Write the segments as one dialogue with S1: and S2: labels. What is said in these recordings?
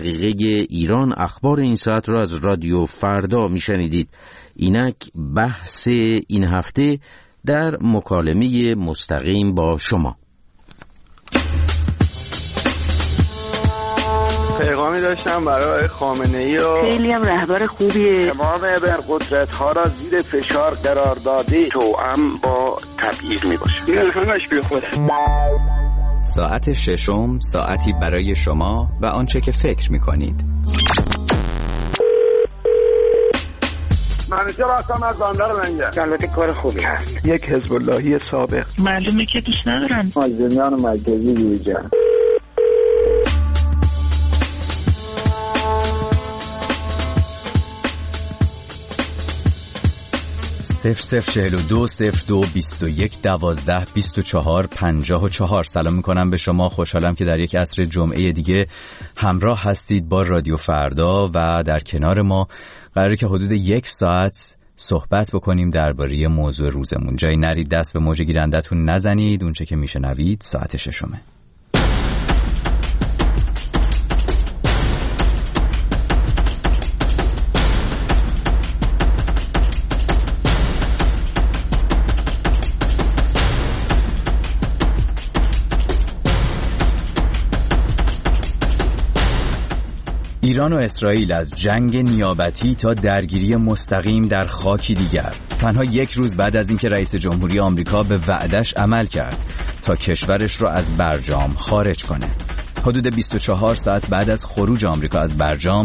S1: دقیقه ایران اخبار این ساعت را از رادیو فردا میشنیدید. اینک بحث این هفته در مکالمه مستقیم با شما.
S2: پیغامی داشتم برای خامنه‌ای و
S3: خیلی هم رهبر خوبیه.
S2: تمام ابرقدرت‌ها را زیر فشار قرار داده، توأم با تبعیض میباشه. این همش بی خوده.
S4: ساعت ششم، ساعتی برای شما و آنچه که فکر میکنید.
S2: منیجر هستم از بندر منجر. البته کار خوبی هست.
S5: یک حزب اللهی سابق.
S3: معلومه که دوست ندارن.
S2: مازنیان مرکزی دیجن.
S4: 0042 02 21 12 24 54. سلام میکنم به شما. خوشحالم که در یک عصر جمعه دیگه همراه هستید با رادیو فردا و در کنار ما قراره که حدود 1 ساعت صحبت بکنیم درباره موضوع روزمون. جایی نرید، دست به موج گیرندتون نزنید. اونچه که میشنوید ساعت ششمه. ایران و اسرائیل از جنگ نیابتی تا درگیری مستقیم در خاکی دیگر، تنها 1 روز بعد از اینکه رئیس جمهوری آمریکا به وعدش عمل کرد تا کشورش را از برجام خارج کنه. حدود 24 ساعت بعد از خروج آمریکا از برجام،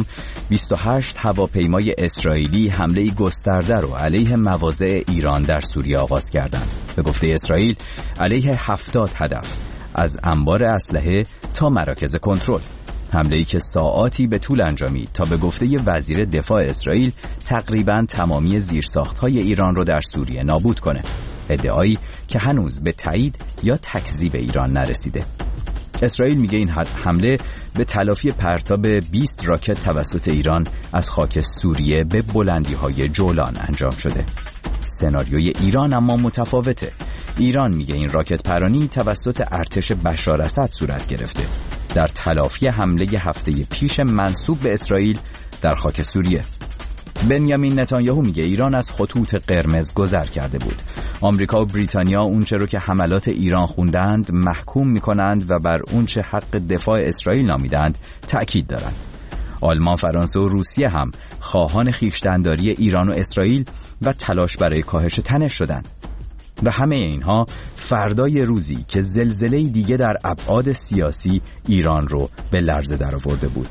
S4: 28 هواپیمای اسرائیلی حمله گسترده رو علیه مواضع ایران در سوریه آغاز کردند. به گفته اسرائیل علیه 70 هدف، از انبار اسلحه تا مراکز کنترل. حمله‌ای که ساعاتی به طول انجامید تا به گفته وزیر دفاع اسرائیل تقریباً تمامی زیرساخت‌های ایران رو در سوریه نابود کنه. ادعایی که هنوز به تایید یا تکذیب ایران نرسیده. اسرائیل میگه این حمله به تلافی پرتاب 20 راکت توسط ایران از خاک سوریه به بلندی‌های جولان انجام شده. سناریوی ایران اما متفاوته. ایران میگه این راکت پرانی توسط ارتش بشار اسد صورت گرفته در تلافی حمله هفته پیش منسوب به اسرائیل در خاک سوریه. بنیامین نتانیاهو میگه ایران از خطوط قرمز گذر کرده بود. آمریکا و بریتانیا اونچه رو که حملات ایران خوندند محکوم میکنند و بر اونچه حق دفاع اسرائیل نامیدند تأکید دارند. آلمان، فرانسه و روسیه هم خواهان خویشتن‌داری ایران و اسرائیل و تلاش برای کاهش تنش شدند. و همه اینها فردای روزی که زلزله دیگه در ابعاد سیاسی ایران رو به لرزه درآورده بود.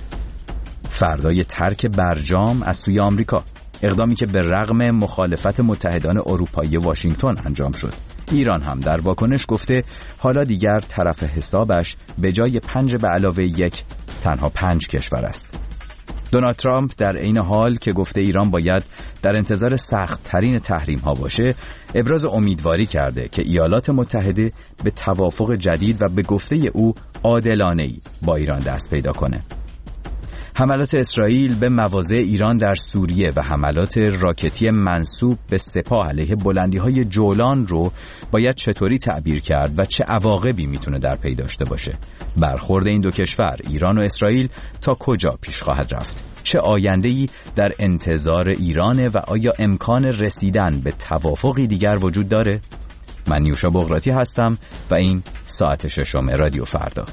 S4: فردای ترک برجام از سوی آمریکا، اقدامی که به رغم مخالفت متحدان اروپایی واشنگتن انجام شد. ایران هم در واکنش گفته حالا دیگر طرف حسابش به جای 5 به علاوه 1 تنها 5 کشور است. دونالد ترامپ در عین حال که گفته ایران باید در انتظار سخت ترین تحریم ها باشه، ابراز امیدواری کرده که ایالات متحده به توافق جدید و به گفته او عادلانه‌ای با ایران دست پیدا کنه. حملات اسرائیل به مواضع ایران در سوریه و حملات راکتی منسوب به سپاه علیه بلندی‌های جولان رو باید چطوری تعبیر کرد و چه عواقبی میتونه در پی داشته باشه؟ برخورد این دو کشور، ایران و اسرائیل، تا کجا پیش خواهد رفت؟ چه آینده‌ای در انتظار ایرانه و آیا امکان رسیدن به توافقی دیگر وجود داره؟ من نیوشا بغراتی هستم و این ساعت ششم رادیو فردا.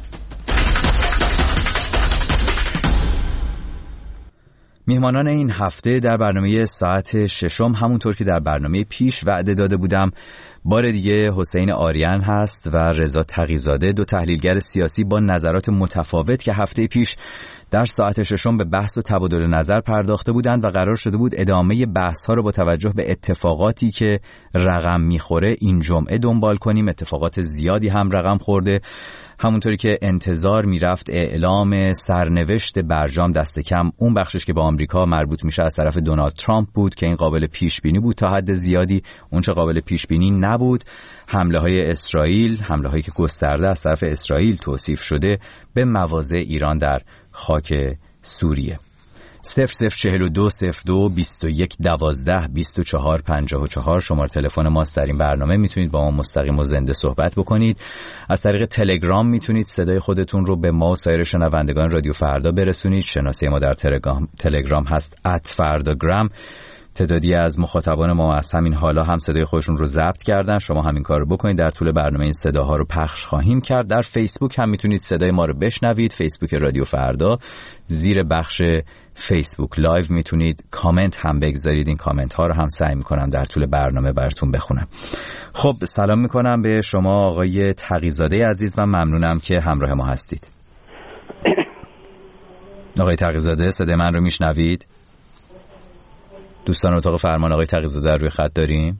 S4: میهمانان این هفته در برنامه ساعت ششم، همونطور که در برنامه پیش وعده داده بودم، بار دیگه حسین آریان هست و رضا تقی‌زاده، دو تحلیلگر سیاسی با نظرات متفاوت که هفته پیش در ساعت ششم به بحث و تبادل نظر پرداخته بودند و قرار شده بود ادامه بحث ها رو با توجه به اتفاقاتی که رقم میخوره این جمعه دنبال کنیم. اتفاقات زیادی هم رقم خورده. همونطوری که انتظار میرفت اعلام سرنوشت برجام دست کم اون بخشش که به آمریکا مربوط میشه از طرف دونالد ترامپ بود که این قابل پیش بینی بود تا حد زیادی. اون چه قابل پیش بینی نبود حمله های اسرائیل، حمله هایی که گسترده از طرف اسرائیل توصیف شده به مواضع ایران در خاک سوریه. 0042 02 21 12 24 54 شماره تلفن ماست در این برنامه. میتونید با ما مستقیم و زنده صحبت بکنید. از طریق تلگرام میتونید صدای خودتون رو به ما و سایر شنوندگان رادیو فردا برسونید. شناسه ما در تلگرام هست @فرdagram. تعدادی از مخاطبان ما از همین حالا هم صدای خودشون رو ضبط کردن. شما همین کار رو بکنید. در طول برنامه این صداها رو پخش خواهیم کرد. در فیسبوک هم میتونید صدای ما رو بشنوید. فیسبوک رادیو فردا، زیر بخش فیسبوک لایو میتونید کامنت هم بگذارید. این کامنت ها رو هم سعی میکنم در طول برنامه براتون بخونم. خب سلام میکنم به شما آقای تقی‌زاده عزیز و ممنونم که همراه ما هستید. آقای تقی‌زاده صدای من رو میشنوید؟ دوستان اتاق فرمان آقای تقی‌زاده روی خط داریم؟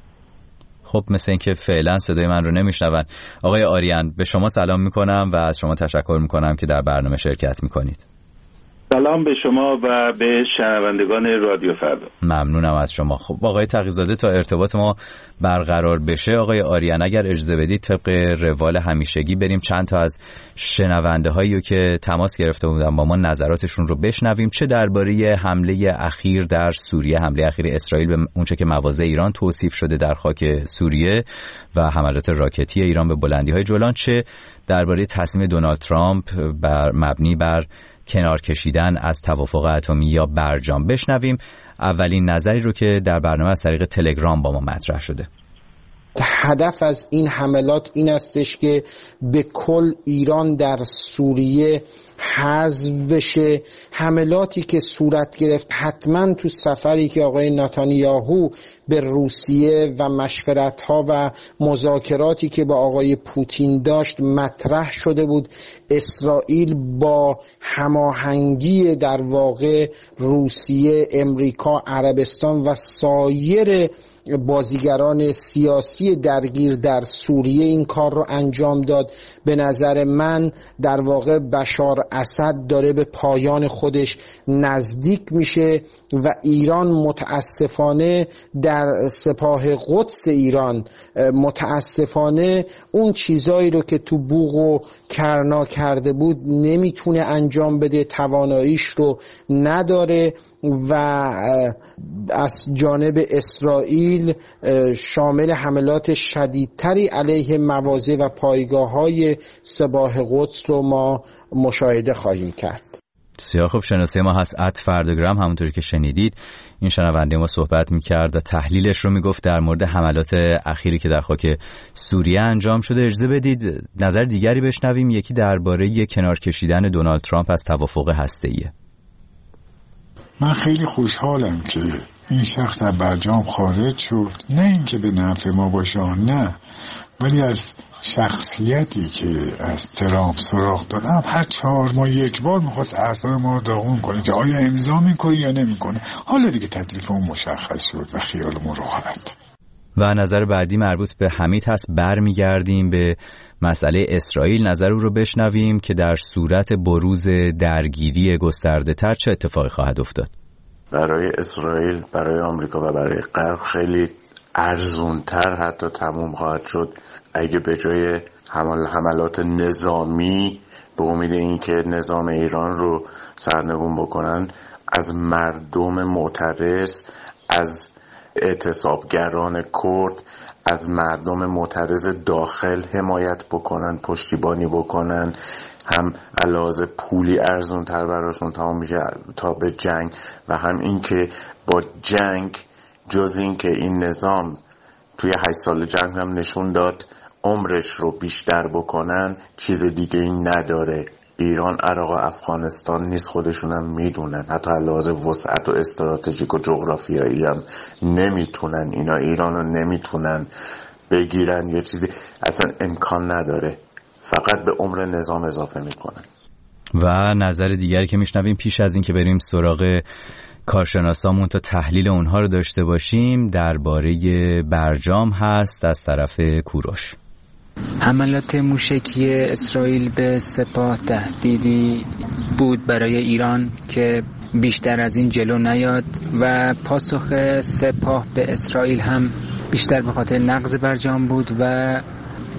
S4: خب مثل این که فعلا صدای من رو نمیشنون. آقای آریان به شما سلام میکنم و از شما تشکر میکنم که در برنامه شرکت میکنید.
S2: سلام به شما و به شنوندگان رادیو فردا.
S4: ممنونم از شما. خب آقای تقی‌زاده تا ارتباط ما برقرار بشه، آقای آریان اگر اجازه بدید طبق روال همیشگی بریم چند تا از شنونده هایی که تماس گرفته بودن با ما نظراتشون رو بشنویم، چه درباره حمله اخیر در سوریه، حمله اخیر اسرائیل به اونچه که مواضع ایران توصیف شده در خاک سوریه و حملات راکتی ایران به بلندی های جولان، چه درباره تصمیم دونالد ترامپ مبنی بر کنار کشیدن از توافق اتمی یا برجام. بشنویم اولین نظری رو که در برنامه از طریق تلگرام با ما مطرح شده.
S5: هدف از این حملات این استش که به کل ایران در سوریه حذف بشه. حملاتی که صورت گرفت حتما تو سفری که آقای نتانیاهو به روسیه و مشورت‌ها و مذاکراتی که با آقای پوتین داشت مطرح شده بود. اسرائیل با هماهنگی در واقع روسیه، امریکا، عربستان و سایر بازیگران سیاسی درگیر در سوریه این کار رو انجام داد. به نظر من در واقع بشار اسد داره به پایان خودش نزدیک میشه و ایران متاسفانه در سپاه قدس ایران متاسفانه اون چیزایی رو که تو بوق و کرنا کرده بود نمیتونه انجام بده، تواناییش رو نداره و از جانب اسرائیل شامل حملات شدیدتری علیه مواضع و پایگاه‌های سپاه قدس رو ما مشاهده خواهیم کرد.
S4: بسیار خوب. شناسه ما هست @فرداگرام. همونطوری که شنیدید این شنونده ما صحبت می‌کرد و تحلیلش رو میگفت در مورد حملات اخیری که در خاک سوریه انجام شده. اجازه بدید نظر دیگری بشنویم. یکی درباره کنار کشیدن دونالد ترامپ از توافق هسته‌ایه.
S6: من خیلی خوشحالم که این شخص از برجام خارج شد، نه اینکه به نفع ما باشه، نه، ولی از شخصیتی که از ترامپ سراغ دارم هر 4 ماه یک بار میخواست اعصاب ما رو داغون کنه که آیا امضا میکنه یا نمیکنه. حالا دیگه تکلیفمون مشخص شد و خیالمون راحت.
S4: و نظر بعدی مربوط به حمید هست. برمیگردیم به مسئله اسرائیل. نظر او رو بشنویم که در صورت بروز درگیری گسترده تر چه اتفاقی خواهد افتاد.
S7: برای اسرائیل، برای آمریکا و برای غرب خیلی ارزونتر حتی تموم خواهد شد اگه به جای حملات نظامی به امید اینکه نظام ایران رو سرنگون بکنن، از مردم معترض، از اعتصابگران کرد، از مردم معترض داخل حمایت بکنن، پشتیبانی بکنن، هم علاوه پولی ارزون تر براشون تمام میشه تا به جنگ، و هم این که با جنگ جز این که این نظام توی 8 سال جنگ هم نشون داد عمرش رو بیشتر بکنن، چیز دیگه این نداره. ایران، عراق و افغانستان نیست، خودشون هم میدونن، حتی علاوه وسعت و استراتژیک و جغرافیایی هم نمیتونن، اینا ایران رو نمیتونن بگیرن، یه چیزی اصلا امکان نداره، فقط به عمر نظام اضافه میکنن.
S4: و نظر دیگری که میشنویم پیش از این که بریم سراغ کارشناسامون تا تحلیل اونها رو داشته باشیم درباره برجام هست از طرف کوروش.
S8: حملات موشکی اسرائیل به سپاه تهدیدی بود برای ایران که بیشتر از این جلو نیاد و پاسخ سپاه به اسرائیل هم بیشتر به خاطر نقض برجام بود و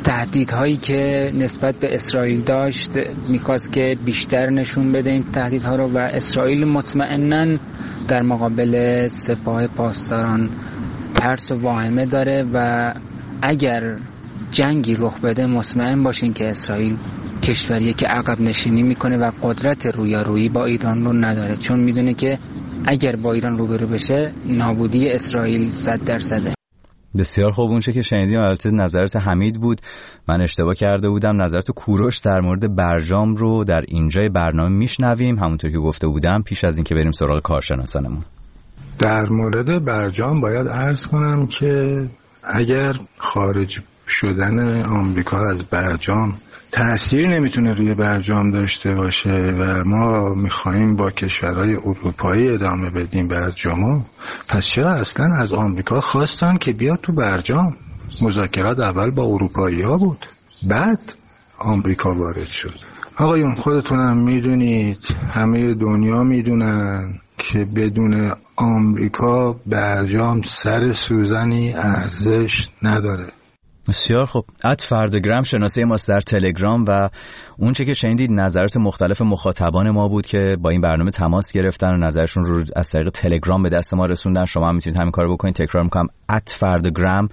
S8: تهدیدهایی که نسبت به اسرائیل داشت میخواست که بیشتر نشون بده این تهدیدها رو و اسرائیل مطمئناً در مقابل سپاه پاسداران ترس و واهمه داره و اگر جنگی رخ بده مطمئن باشین که اسرائیل کشوریه که عقب نشینی میکنه و قدرت رویارویی با ایران رو نداره، چون میدونه که اگر با ایران روبرو بشه نابودی اسرائیل 100%.
S4: بسیار خوب. اونچه که شنیدیم البته نظرت حمید بود، من اشتباه کرده بودم. نظرت کوروش در مورد برجام رو در اینجای برنامه میشنویم، همونطور که گفته بودم پیش از اینکه بریم سراغ کارشناسانمون.
S6: در مورد برجام باید عرض کنم که اگر خارج شدن آمریکا از برجام تأثیر نمیتونه روی برجام داشته باشه و ما میخواییم با کشورهای اروپایی ادامه بدیم برجامو، پس چرا اصلا از آمریکا خواستن که بیاد تو برجام؟ مذاکرات اول با اروپایی ها بود، بعد آمریکا وارد شد. آقایون خودتونم میدونید، همه دنیا میدونن که بدون آمریکا برجام سر سوزنی ارزش نداره.
S4: بسیار خب. @فردگرام شناسه ماست در تلگرام و اونچه که شنیدید نظرات مختلف مخاطبان ما بود که با این برنامه تماس گرفتن و نظرشون رو از طریق تلگرام به دست ما رسوندن. شما هم میتونید همین کارو بکنید. تکرار میکنم @فردگرام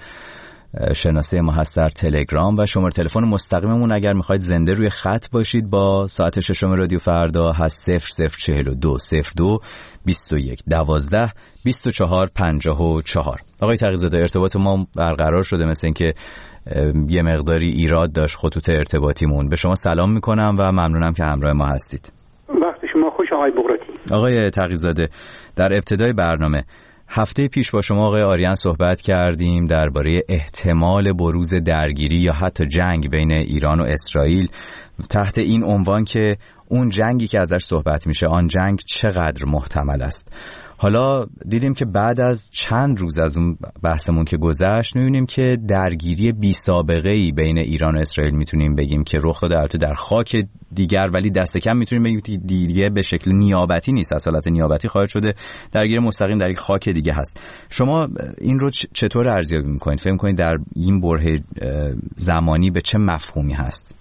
S4: شناسه ما هست در تلگرام و شماره تلفن مستقیممون اگر میخواید زنده روی خط باشید با ساعت ششم رادیو فردا هست 0042 02 21 12 24 54. آقای تقی‌زاده ارتباط ما برقرار شده، مثل اینکه یه مقداری ایراد داشت خطوط ارتباطیمون. به شما سلام میکنم و ممنونم که همراه ما هستید.
S9: وقت شما خوش آقای بغراتی.
S4: آقای تقی‌زاده، در ابتدای برنامه هفته پیش با شما آقای آریان صحبت کردیم درباره احتمال بروز درگیری یا حتی جنگ بین ایران و اسرائیل تحت این عنوان که اون جنگی که ازش صحبت میشه آن جنگ چقدر محتمل است. حالا دیدیم که بعد از چند روز از اون بحثمون که گذشت می‌بینیم که درگیری بی سابقه‌ای بین ایران و اسرائیل میتونیم بگیم که رخ داده، البته در خاک دیگر، ولی دست کم میتونیم بگیم که دیگه به شکل نیابتی نیست، از حالت نیابتی خارج شده، درگیری مستقیم در یک خاک دیگه هست. شما این رو چطور ارزیابی می‌کنید؟ فکر می‌کنید در این بره زمانی به چه مفهومی هست؟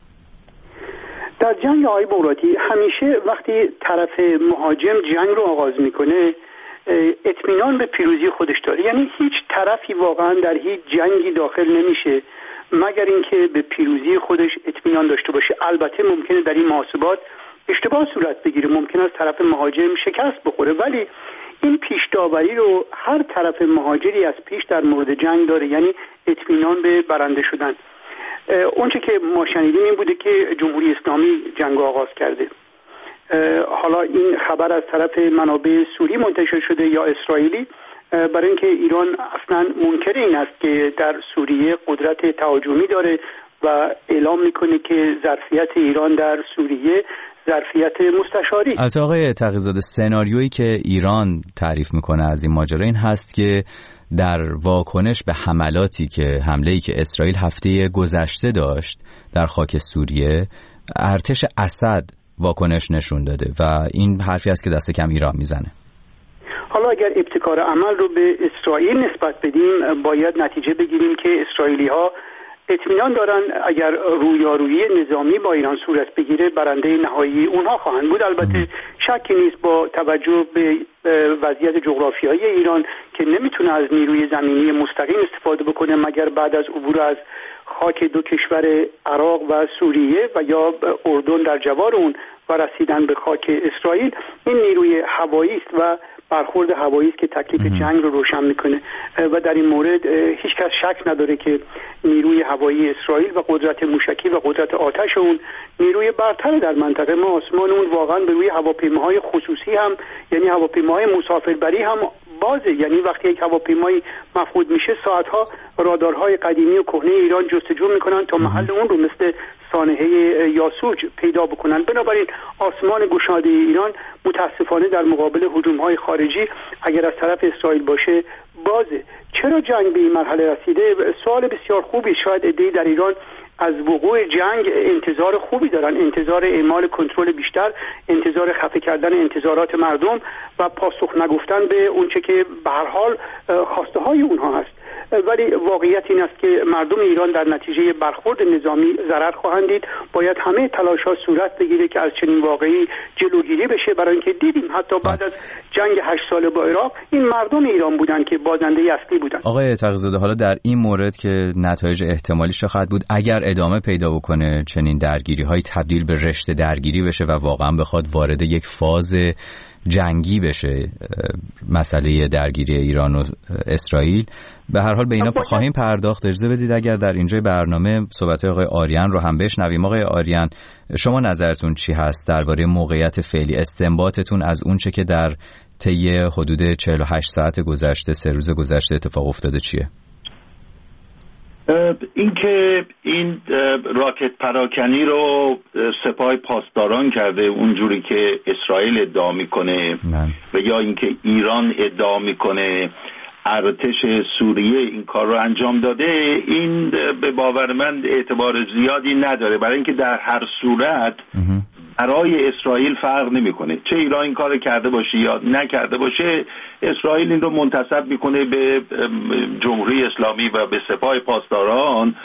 S9: در جنگ آقای بغراتی همیشه وقتی طرف مهاجم جنگ رو آغاز میکنه اطمینان به پیروزی خودش داره، یعنی هیچ طرفی واقعا در هیچ جنگی داخل نمیشه مگر اینکه به پیروزی خودش اطمینان داشته باشه. البته ممکنه در این محاسبات اشتباه صورت بگیره، ممکن است طرف مهاجم شکست بخوره، ولی این پیش داوری رو هر طرف مهاجری از پیش در مورد جنگ داره، یعنی اطمینان به برنده شدن. اونچه که ما شنیدیم این بوده که جمهوری اسلامی جنگ آغاز کرده. حالا این خبر از طرف منابع سوری منتشر شده یا اسرائیلی، برای اینکه ایران اصلا منکر این است که در سوریه قدرت تهاجمی داره و اعلام میکنه که ظرفیت ایران در سوریه ظرفیت مستشاری.
S4: البته آقای تقی‌زاده سناریویی که ایران تعریف میکنه از این ماجرا این هست که در واکنش به حمله‌ای که اسرائیل هفته گذشته داشت در خاک سوریه، ارتش اسد واکنش نشون داده و این حرفی است که دست کم ایران میزنه.
S9: حالا اگر ابتکار عمل رو به اسرائیل نسبت بدیم باید نتیجه بگیریم که اسرائیلی‌ها اطمینان دارن اگر رویارویی نظامی با ایران صورت بگیره برنده نهایی اونها خواهند بود. البته شکی نیست با توجه به وضعیت جغرافیایی ایران که نمیتونه از نیروی زمینی مستقیم استفاده بکنه مگر بعد از عبور از خاک دو کشور عراق و سوریه و یا اردن در جوار اون و رسیدن به خاک اسرائیل. این نیروی هوایی است و برخورد هوایی است که تکلیف جنگ رو روشن میکنه و در این مورد هیچ کس شک نداره که نیروی هوایی اسرائیل و قدرت موشکی و قدرت آتش اون نیروی برتر در منطقه. ما آسمان اون واقعا به روی هواپیماهای خصوصی هم یعنی هواپیماهای مسافربری هم بازه، یعنی وقتی یک هواپیمایی مفقود میشه ساعتها رادارهای قدیمی و کهنه ایران جستجو میکنن تا محل اون رو مثل سانحه یاسوج پیدا بکنن. بنابراین آسمان گشاده ایران متاسفانه در مقابل هجوم‌های خارجی اگر از طرف اسرائیل باشه بازه. چرا جنگ به این مرحله رسیده؟ سوال بسیار خوبی. شاید عده‌ای در ایران از وقوع جنگ انتظار خوبی دارن، انتظار اعمال کنترل بیشتر، انتظار خفه کردن انتظارات مردم و پاسخ نگفتن به اونچه که به هر حال خواسته های اونها هست. ولی واقعیت این است که مردم ایران در نتیجه برخورد نظامی ضرر خواهند دید. باید همه تلاش‌ها صورت بگیره که از چنین واقعی جلوگیری بشه، برای اینکه دیدیم حتی بعد از جنگ 8 ساله با عراق این مردم ایران بودن که بازنده اصلی بودن.
S4: آقای تقی‌زاده، حالا در این مورد که نتایج احتمالی چه خواهد بود اگر ادامه پیدا بکنه چنین درگیری‌های تبدیل به رشته درگیری بشه و واقعا بخواد وارد یک فاز جنگی بشه مسئله درگیری ایران و اسرائیل، به هر حال به اینا خواهیم پرداخت. اجازه بدید اگر در اینجای برنامه صحبت آقای آریان رو هم بشنویم. آقای آریان، شما نظرتون چی هست درباره موقعیت فعلی، استنباطتون از اون چه که در طی حدود 48 ساعت گذشته، 3 روز گذشته اتفاق افتاده چیه؟
S10: اینکه این راکت پراکنی رو سپاه پاسداران کرده اونجوری که اسرائیل ادعا میکنه و یا اینکه ایران ادعا میکنه ارتش سوریه این کار رو انجام داده، این به باور من اعتبار زیادی نداره، برای اینکه در هر صورت برای اسرائیل فرق نمیکنه چه ایران این کار کرده باشه یا نکرده باشه. اسرائیل این رو منتسب میکنه به جمهوری اسلامی و به سپاه پاسداران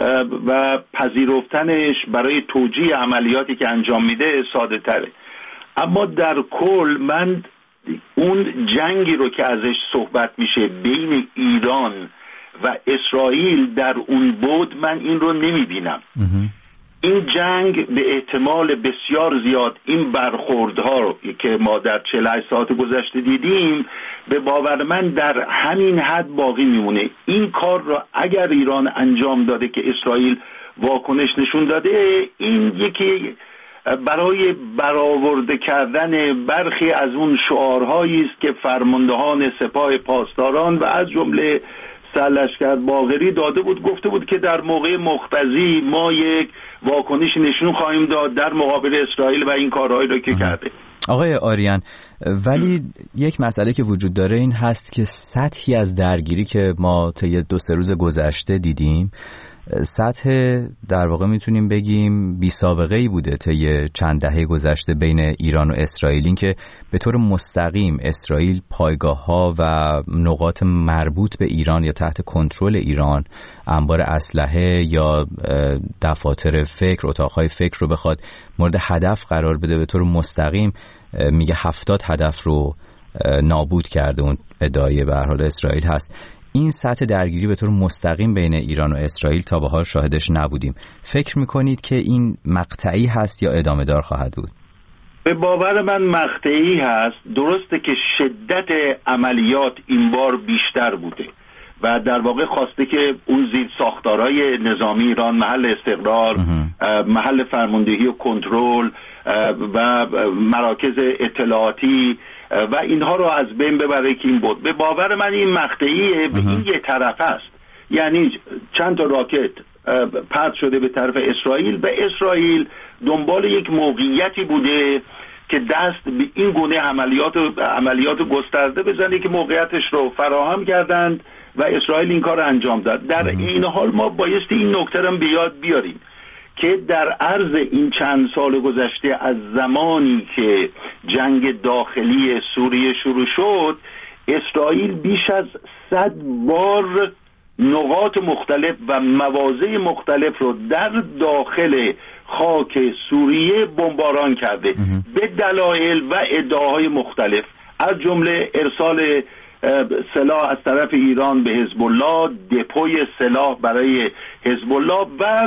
S10: و پذیرفتنش برای توجیه عملیاتی که انجام میده ساده تره. اما در کل من اون جنگی رو که ازش صحبت میشه بین ایران و اسرائیل در اون بود من این رو نمیبینم. این جنگ به احتمال بسیار زیاد این برخوردها رو که ما در 48 ساعت گذشته دیدیم به باور من در همین حد باقی میمونه. این کار رو اگر ایران انجام داده که اسرائیل واکنش نشون داده، این یکی برای برآورده کردن برخی از اون شعارهایی است که فرماندهان سپاه پاسداران و از جمله سرلشکر باقری داده بود، گفته بود که در موقع مقتضی ما یک واکنش نشون خواهیم داد در مقابل اسرائیل و این کارهایی رو که کرده.
S4: آقای آریان، ولی یک مسئله که وجود داره این هست که سطحی از درگیری که ما طی 2-3 روز گذشته دیدیم سطح در واقع میتونیم بگیم بی سابقه ای بوده طی چند دهه گذشته بین ایران و اسرائیل، این که به طور مستقیم اسرائیل پایگاه‌ها و نقاط مربوط به ایران یا تحت کنترل ایران، انبار اسلحه یا دفاتر فکر، اتاق‌های فکر رو بخواد مورد هدف قرار بده، به طور مستقیم میگه 70 هدف رو نابود کرده. اون ادعای به هر حال اسرائیل هست. این سطح درگیری به طور مستقیم بین ایران و اسرائیل تا به حال شاهدش نبودیم. فکر میکنید که این مقطعی هست یا ادامه دار خواهد بود؟
S10: به باور من مقطعی هست. درسته که شدت عملیات این بار بیشتر بوده و در واقع خواسته که اون زیر ساختارهای نظامی ایران، محل استقرار، محل فرماندهی و کنترل و مراکز اطلاعاتی و اینها رو از بین ببره که این بود. به باور من این مقطعیه، به این یه طرف است، یعنی چند تا راکت پرت شده به طرف اسرائیل و اسرائیل دنبال یک موقعیتی بوده که دست به این گونه عملیات گسترده بزنه که موقعیتش رو فراهم کردند و اسرائیل این کار رو انجام داد. در این حال ما بایستی این نکته رو به یاد بیاریم که در عرض این چند سال گذشته از زمانی که جنگ داخلی سوریه شروع شد، اسرائیل بیش از 100 بار نقاط مختلف و مواضع مختلف رو در داخل خاک سوریه بمباران کرده به دلایل و ادعاهای مختلف، از جمله ارسال سلاح از طرف ایران به حزب الله، دپوی سلاح برای حزب الله و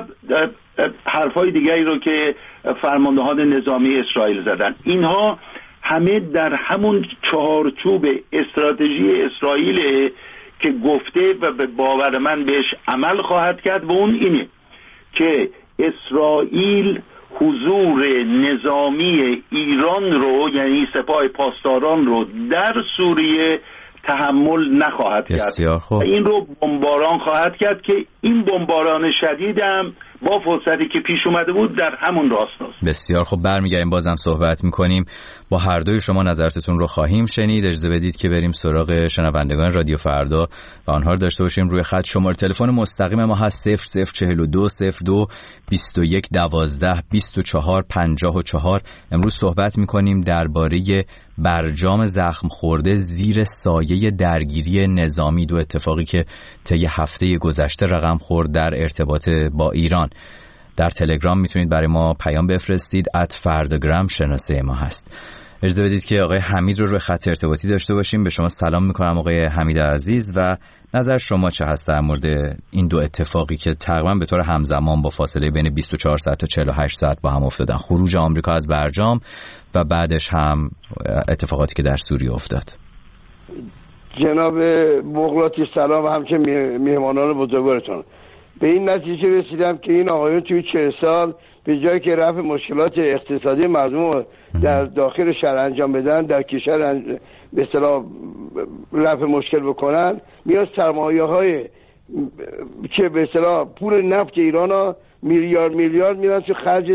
S10: حرفای دیگری رو که فرماندهان نظامی اسرائیل زدن. اینها همه در همون چهارچوب استراتژی اسرائیل که گفته و به باور من بهش عمل خواهد کرد و اون اینه که اسرائیل حضور نظامی ایران رو، یعنی سپاه پاسداران رو در سوریه تحمل نخواهد کرد. این رو بمباران خواهد کرد که این بمباران شدید هم با فرصتی که پیش اومده بود در همون راستاست.
S4: بسیار خب، برمیگردیم بازم صحبت میکنیم با هر دوی شما، نظرتون رو خواهیم شنید. اجازه بدید که بریم سراغ شنوندگان رادیو فردا و آنها رو داشته باشیم روی خط. شماره تلفن مستقیم ما هست 0042 02 21 12 24 54. امروز صحبت میکنیم درباره برجام زخم خورده زیر سایه درگیری نظامی، دو اتفاقی که طی هفته گذشته رقم خورد در ارتباط با ایران. در تلگرام میتونید برای ما پیام بفرستید، @فرداگرام شناسه ما هست. اجازه بدید که آقای حمید رو روی خط ارتباطی داشته باشیم. به شما سلام میکنم آقای حمید عزیز و نظر شما چه هست در مورد این دو اتفاقی که تقریبا به طور همزمان با فاصله بین 24 ساعت تا 48 ساعت با هم افتادن، خروج آمریکا از برجام و بعدش هم اتفاقاتی که در سوریه افتاد؟
S11: جناب بغراتی سلام و همچنین میهمانان بزرگوارتون. به این نتیجه رسیدم که این آقایون توی 40 سال به جایی که رفع مشکلات اقتصادی مردم در داخل شهر انجام بدن، در کشور به اصطلاح رفع مشکل بکنن، میاد سرمایه‌های که به اصطلاح پول نفت ایران ها میلیارد میرن تو خرج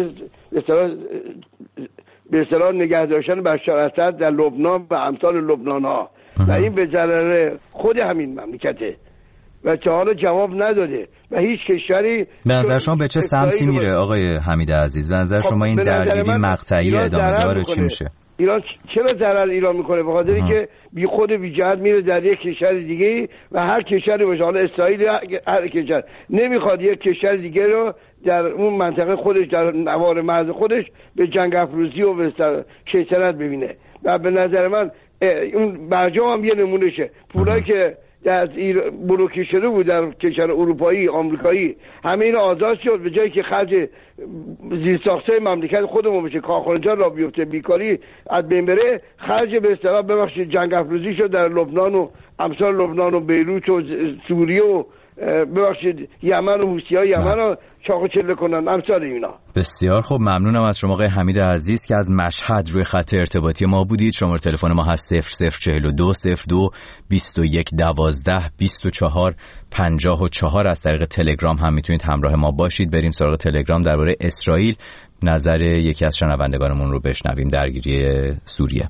S11: به اصطلاح نگه داشتن بشار اسد در لبنان و امثال لبنان ها و این به ضرر خود همین مملکته و تا حالا جواب نداده و هیچ کشوری.
S4: به نظر شما به چه سمتی میره آقای حمید عزیز؟ به نظر شما این درگیری مقطعی ادامه داره چی میشه؟
S11: ایران چرا ضرر ایران میکنه؟ به خاطری که بی خود بی جهت میره در یک کشور دیگه و هر کشوری باشه، حالا اسرائیل هر کشور نمیخواد یک کشور دیگه رو در اون منطقه خودش در نوار مرز خودش به جنگ افروزی و به شیطنت ببینه و به نظر من اون برجام هم یه نمونهشه. پولایی که در بلوکه شده بود در کشور اروپایی آمریکایی همه این آزاد شد، به جایی که خرج زیرساخت‌های مملکت خودمون بشه، کارخانجات را بیفته، بیکاری از بین بره، خرج به اصطلاح ببخشید جنگ افروزی شد در لبنان و امثال لبنان و بیروت و سوریه و ببخشید یمن و حوثی‌های یمن رو چاق و چله کنن امثال اینا.
S4: بسیار خوب، ممنونم از شما آقای حمید عزیز که از مشهد روی خط ارتباطی ما بودید. شماره تلفن ما هست 0042 02 21 12 24 54. از طریق تلگرام هم میتونید همراه ما باشید. بریم سراغ تلگرام درباره اسرائیل. نظر یکی از شنوندگانمون رو بشنویم درگیری سوریه.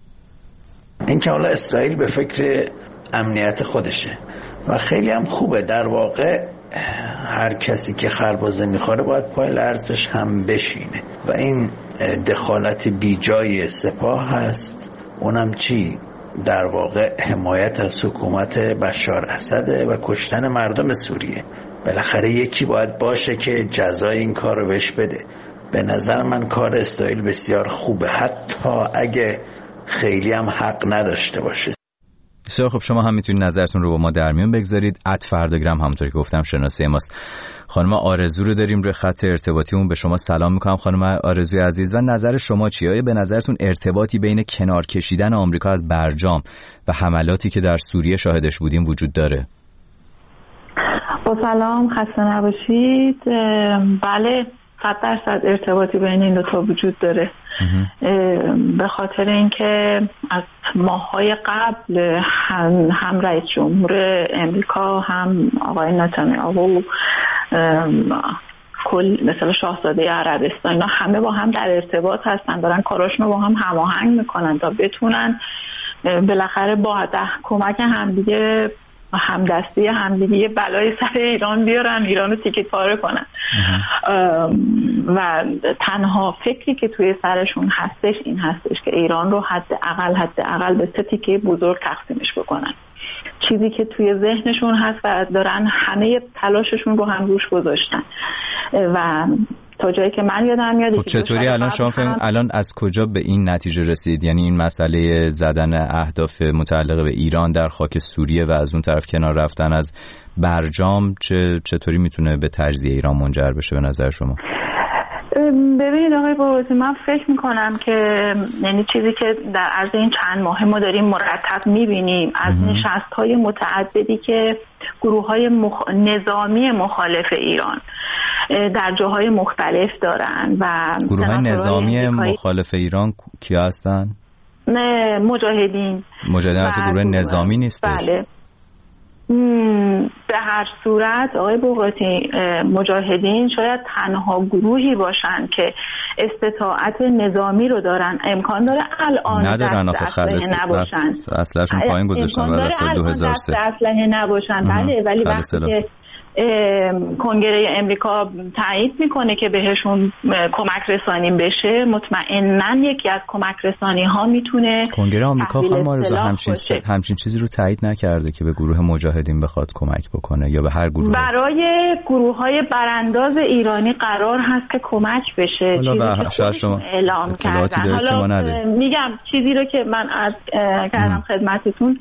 S12: اینکه حالا اسرائیل به فکر امنیت خودشه و خیلی هم خوبه. در واقع هر کسی که خربزه میخوره باید پای لرزش هم بشینه و این دخالت بیجای سپاه هست. اونم چی؟ در واقع حمایت از حکومت بشار اسد و کشتن مردم سوریه. بالاخره یکی باید باشه که جزای این کار رو بهش بده. به نظر من کار اسرائیل بسیار خوبه، حتی اگه خیلی هم حق نداشته باشه.
S4: بسیار خب، شما هم میتونید نظرتون رو با ما در میون بگذارید. @فرداگرام همونطوری که گفتم شناسه ماست. خانم آرزو رو داریم روی خط ارتباطیمون. به شما سلام میکنم خانم آرزوی عزیز و نظر شما چیه؟ آیا به نظرتون ارتباطی بین کنار کشیدن آمریکا از برجام و حملاتی که در سوریه شاهدش بودیم وجود داره؟
S13: با سلام، خسته نباشید. بله، 100% ارتباطی بین این دو تا وجود داره. به خاطر اینکه از ماه‌های قبل هم رئیس جمهور امریکا هم آقای نتانیاهو مثلا شاهزاده عربستان، اینا همه با هم در ارتباط هستن، دارن کاراشون رو با هم هماهنگ میکنن تا بتونن بالاخره با کمک همدیگه همدستی همدیگه بلای سر ایران بیارن، ایران رو تیکه پاره کنن. و تنها فکری که توی سرشون هستش این هستش که ایران رو حداقل به 3 تیکه بزرگ تقسیمش بکنن. چیزی که توی ذهنشون هست و دارن همه تلاششون رو هم روش گذاشتن و تا جایی که من یادم میاد.
S4: خب چطوری الان شما الان از کجا به این نتیجه رسید؟ یعنی این مسئله زدن اهداف متعلق به ایران در خاک سوریه و از اون طرف کنار رفتن از برجام چطوری میتونه به تجزیه ایران منجر بشه به نظر شما؟
S13: ببینید آقای بروزی، من فکر میکنم که یعنی چیزی که در عرض این چند ماه ما داریم مرتب میبینیم از نشست‌های متعددی که گروه‌های نظامی مخالف ایران در جاهای مختلف دارن و
S4: گروه نظامی مخالف ایران کیا هستن؟
S13: مجاهدین
S4: گروه نظامی نیستش؟
S13: بله. به هر صورت آقای بقراطی مجاهدین شاید تنها گروهی باشن که استطاعت نظامی رو دارن. امکان داره الان
S4: ندارن اسلحه نباشن، اسلحه‌شون پایین گذاشتن بعد از سال 2003
S13: اسلحه نباشن. بله، ولی وقتی که کنگره امریکا تایید میکنه که بهشون کمک رسانی بشه، مطمئناً یکی از کمک رسانی ها میتونه
S4: کنگره آمریکا همچین چیزی رو تایید نکرده که به گروه مجاهدین بخواد کمک بکنه یا به هر گروه.
S13: برای گروه های برانداز ایرانی قرار هست که کمک بشه، چیزی که شما اعلام کردن. حالا میگم چیزی رو که من عرض کردم خدمتتون،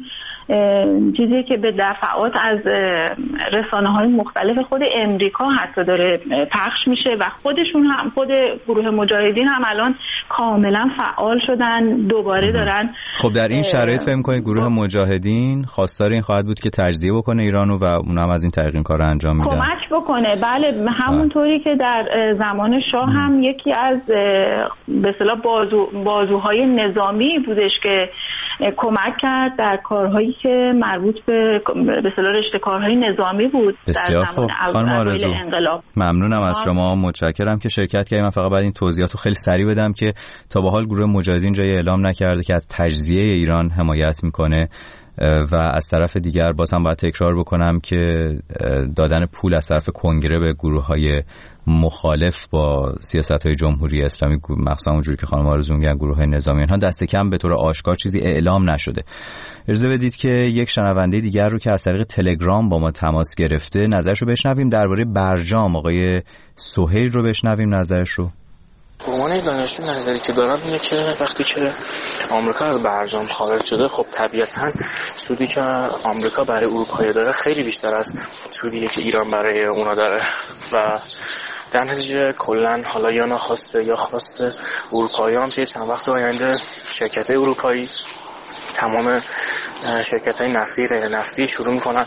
S13: چیزی که به دفعات از رسانه‌های مختلف خود امریکا حتی داره پخش میشه و خودشون هم، خود گروه مجاهدین هم الان کاملا فعال شدن، دوباره دارن.
S4: خب در این شرایط فکر می‌کنید گروه مجاهدین خواستار این خواهد بود که تجزیه بکنه ایرانو و اونم از این طریق این کار رو انجام میدن؟
S13: کمک بکنه، بله. همونطوری که در زمان شاه هم یکی از به اصطلاح بازوهای نظامی بودش که کمک کرد در کارهایی که مربوط به اصطلاح رشته کارهای نظامی بود.
S4: بسیار خوب خانم آرزو، ممنونم از شما، متشکرم که شرکت کردید. من فقط بعد این توضیحات رو خیلی سریع بدم که تا به حال گروه مجاهدین جای اعلام نکرده که از تجزیه ایران حمایت میکنه و از طرف دیگر باز هم باید تکرار بکنم که دادن پول از طرف کنگره به گروه‌های مخالف با سیاست‌های جمهوری اسلامی، مخصوصا اونجوری که خانم آرزو میگن گروه‌های نظامی، اینها دست کم به طور آشکار چیزی اعلام نشده. اجازه بدید که یک شنونده دیگر رو که از طریق تلگرام با ما تماس گرفته نظرش رو بشنویم. درباره برجام آقای سهیل رو بشنویم نظرش رو.
S14: به عنوان دانشجو نظری که دارم اینه که وقتی که آمریکا از برجام خارج شده، خب طبیعتاً سودی که آمریکا برای اروپایی داره خیلی بیشتر از سودی که ایران برای اونا داره و در نتیجه کلاً حالا یا ناخواسته یا خواسته اروپایی‌ها هم توی چند وقت آینده شرکت‌های اروپایی، تمام شرکت‌های نفتی غیر نفتی شروع می‌کنن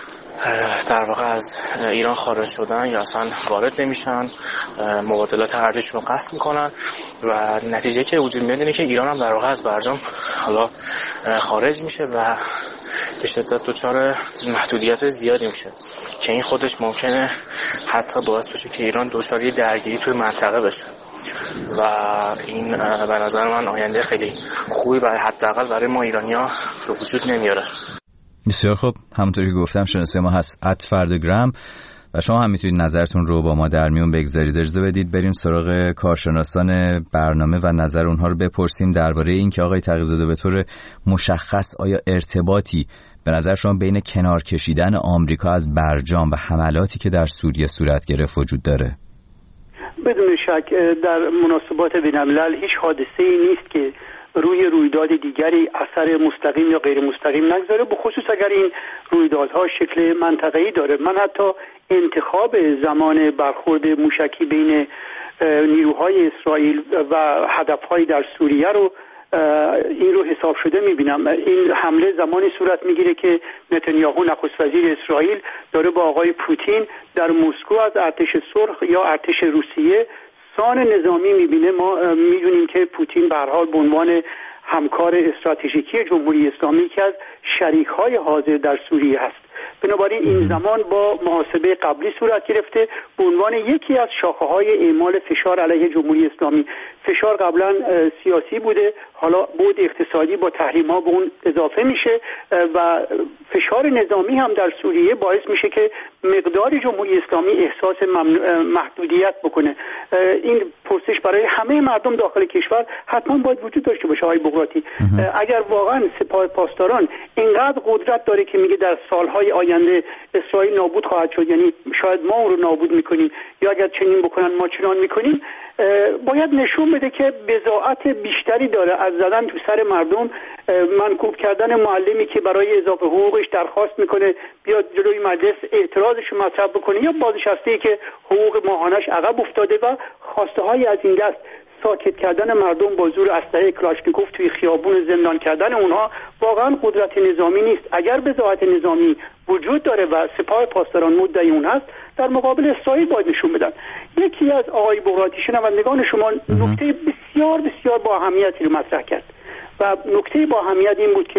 S14: در واقع از ایران خارج شدن یا اصلا وارد نمیشن، مبادلات ارزششون رو قطع میکنن و نتیجه که وجود میاد اینه که ایران هم در واقع از برجام حالا خارج میشه و به شدت دچار محدودیت زیادی میشه که این خودش ممکنه حتی باعث بشه که ایران دچار درگیری توی منطقه بشه و این به نظر من آینده خیلی خوبی برای حداقل برای ما ایرانی‌ها به وجود نمیاره.
S4: بسیار خوب، همونطوری که گفتم شناسه ما هست @فردگرام و شما هم میتونید نظرتون رو با ما در میون بگذارید. اجازه بدید بریم سراغ کارشناسان برنامه و نظر اونها رو بپرسیم درباره این که آقای تقی‌زاده به طور مشخص آیا ارتباطی به نظر شما بین کنار کشیدن آمریکا از برجام و حملاتی که در سوریه صورت گرفت وجود داره؟
S9: بدون شک در مناسبات بین‌الملل هیچ حادثه‌ای نیست که روی رویداد دیگری اثر مستقیم یا غیر مستقیم نگذاره، به خصوص اگر این رویدادها شکل منطقه‌ای داره. من حتی انتخاب زمان برخورد موشکی بین نیروهای اسرائیل و هدف‌های در سوریه رو این رو حساب شده می‌بینم. این حمله زمانی صورت می‌گیره که نتانیاهو نخست وزیر اسرائیل داره با آقای پوتین در مسکو از ارتش سرخ یا ارتش روسیه سان نظامی می‌بینه. ما می‌دونیم که پوتین به هر حال به عنوان همکار استراتژیکی جمهوری اسلامی که از شریک‌های حاضر در سوریه هست. بنابراین این زمان با محاسبه قبلی صورت گرفته به عنوان یکی از شاخه‌های اعمال فشار علیه جمهوری اسلامی. فشار قبلا سیاسی بوده، حالا بود اقتصادی با تحریم‌ها به اون اضافه میشه و فشار نظامی هم در سوریه باعث میشه که مقدار جمهوری اسلامی احساس محدودیت بکنه. این پرسش برای همه مردم داخل کشور حتما باید وجود داشته باشه. آقای بقراطی، اگر واقعا سپاه پاسداران اینقدر قدرت داره که میگه در سالهای آینده اسرائیل نابود خواهد شد، یعنی شاید ما اون رو نابود میکنیم یا اگر چنین بکنن ما چنان میکنیم، باید نشون بده که بضاعت بیشتری داره از زدن تو سر مردم، منکوب کردن معلمی که برای اضافه حقوقش درخواست میکنه بیاد جلوی مجلس اعتراضش رو مطرح بکنه، یا بازنشسته‌ای که حقوق ماهانش عقب افتاده و خواسته های از این دست. ساکت کردن مردم با زور اسلحه کلاشنیکوف توی خیابون زندان کردن اونها واقعا قدرت نظامی نیست. اگر بضاعت نظامی وجود داره و سپاه پاسداران مدعی اون هست، در مقابل اسرائیل باید نشون بدن. یکی از آقای بقراطی شنوندگان شما نکته بسیار بسیار با اهمیتی رو مطرح کرد و نکته با اهمیت این بود که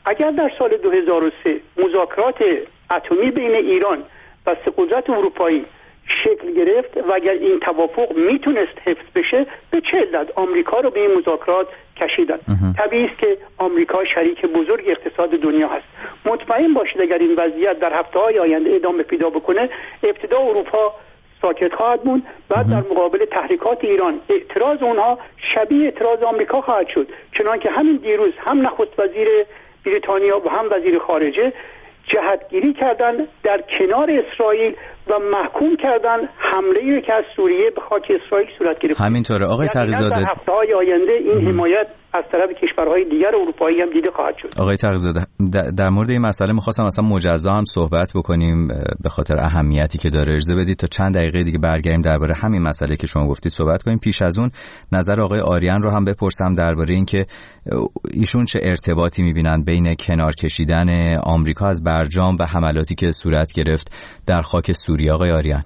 S9: اگر در سال 2003 مذاکرات اتمی بین ایران و سه قدرت اروپایی شکل گرفت و اگر این توافق میتونست حفظ بشه، به چه علت آمریکا رو به این مذاکرات کشیدن؟ طبیعی است که آمریکا شریک بزرگ اقتصاد دنیا هست. مطمئن باشید اگر این وضعیت در هفته‌های آینده ادامه پیدا بکنه، ابتدا اروپا ساکت خواهد موند، بعد در مقابل تحریکات ایران اعتراض اونها شبیه اعتراض آمریکا خواهد شد، چنانکه همین دیروز هم نخست وزیر بریتانیا و هم وزیر خارجه جهتگیری کردن در کنار اسرائیل و محکوم کردن حمله‌ای که از سوریه به خاک اسرائیل صورت گرفت.
S4: همینطوره آقای تقی‌زاده.
S9: در هفته‌های آینده این حمایت از طرف کشورهای دیگر اروپایی هم دیده خواهد شد.
S4: آقای تقی‌زاده، در مورد این مسئله می‌خواستم اصلا مجزا هم صحبت بکنیم به خاطر اهمیتی که داره. اجازه بدید تا چند دقیقه دیگه برگردیم درباره همین مسئله که شما گفتید صحبت کنیم. پیش از اون نظر آقای آریان رو هم بپرسم درباره اینکه ایشون چه ارتباطی می‌بینن بین کنار کشیدن آمریکا از برجام و حملاتی که صورت گرفت در خاک سوریه. آقای آریان،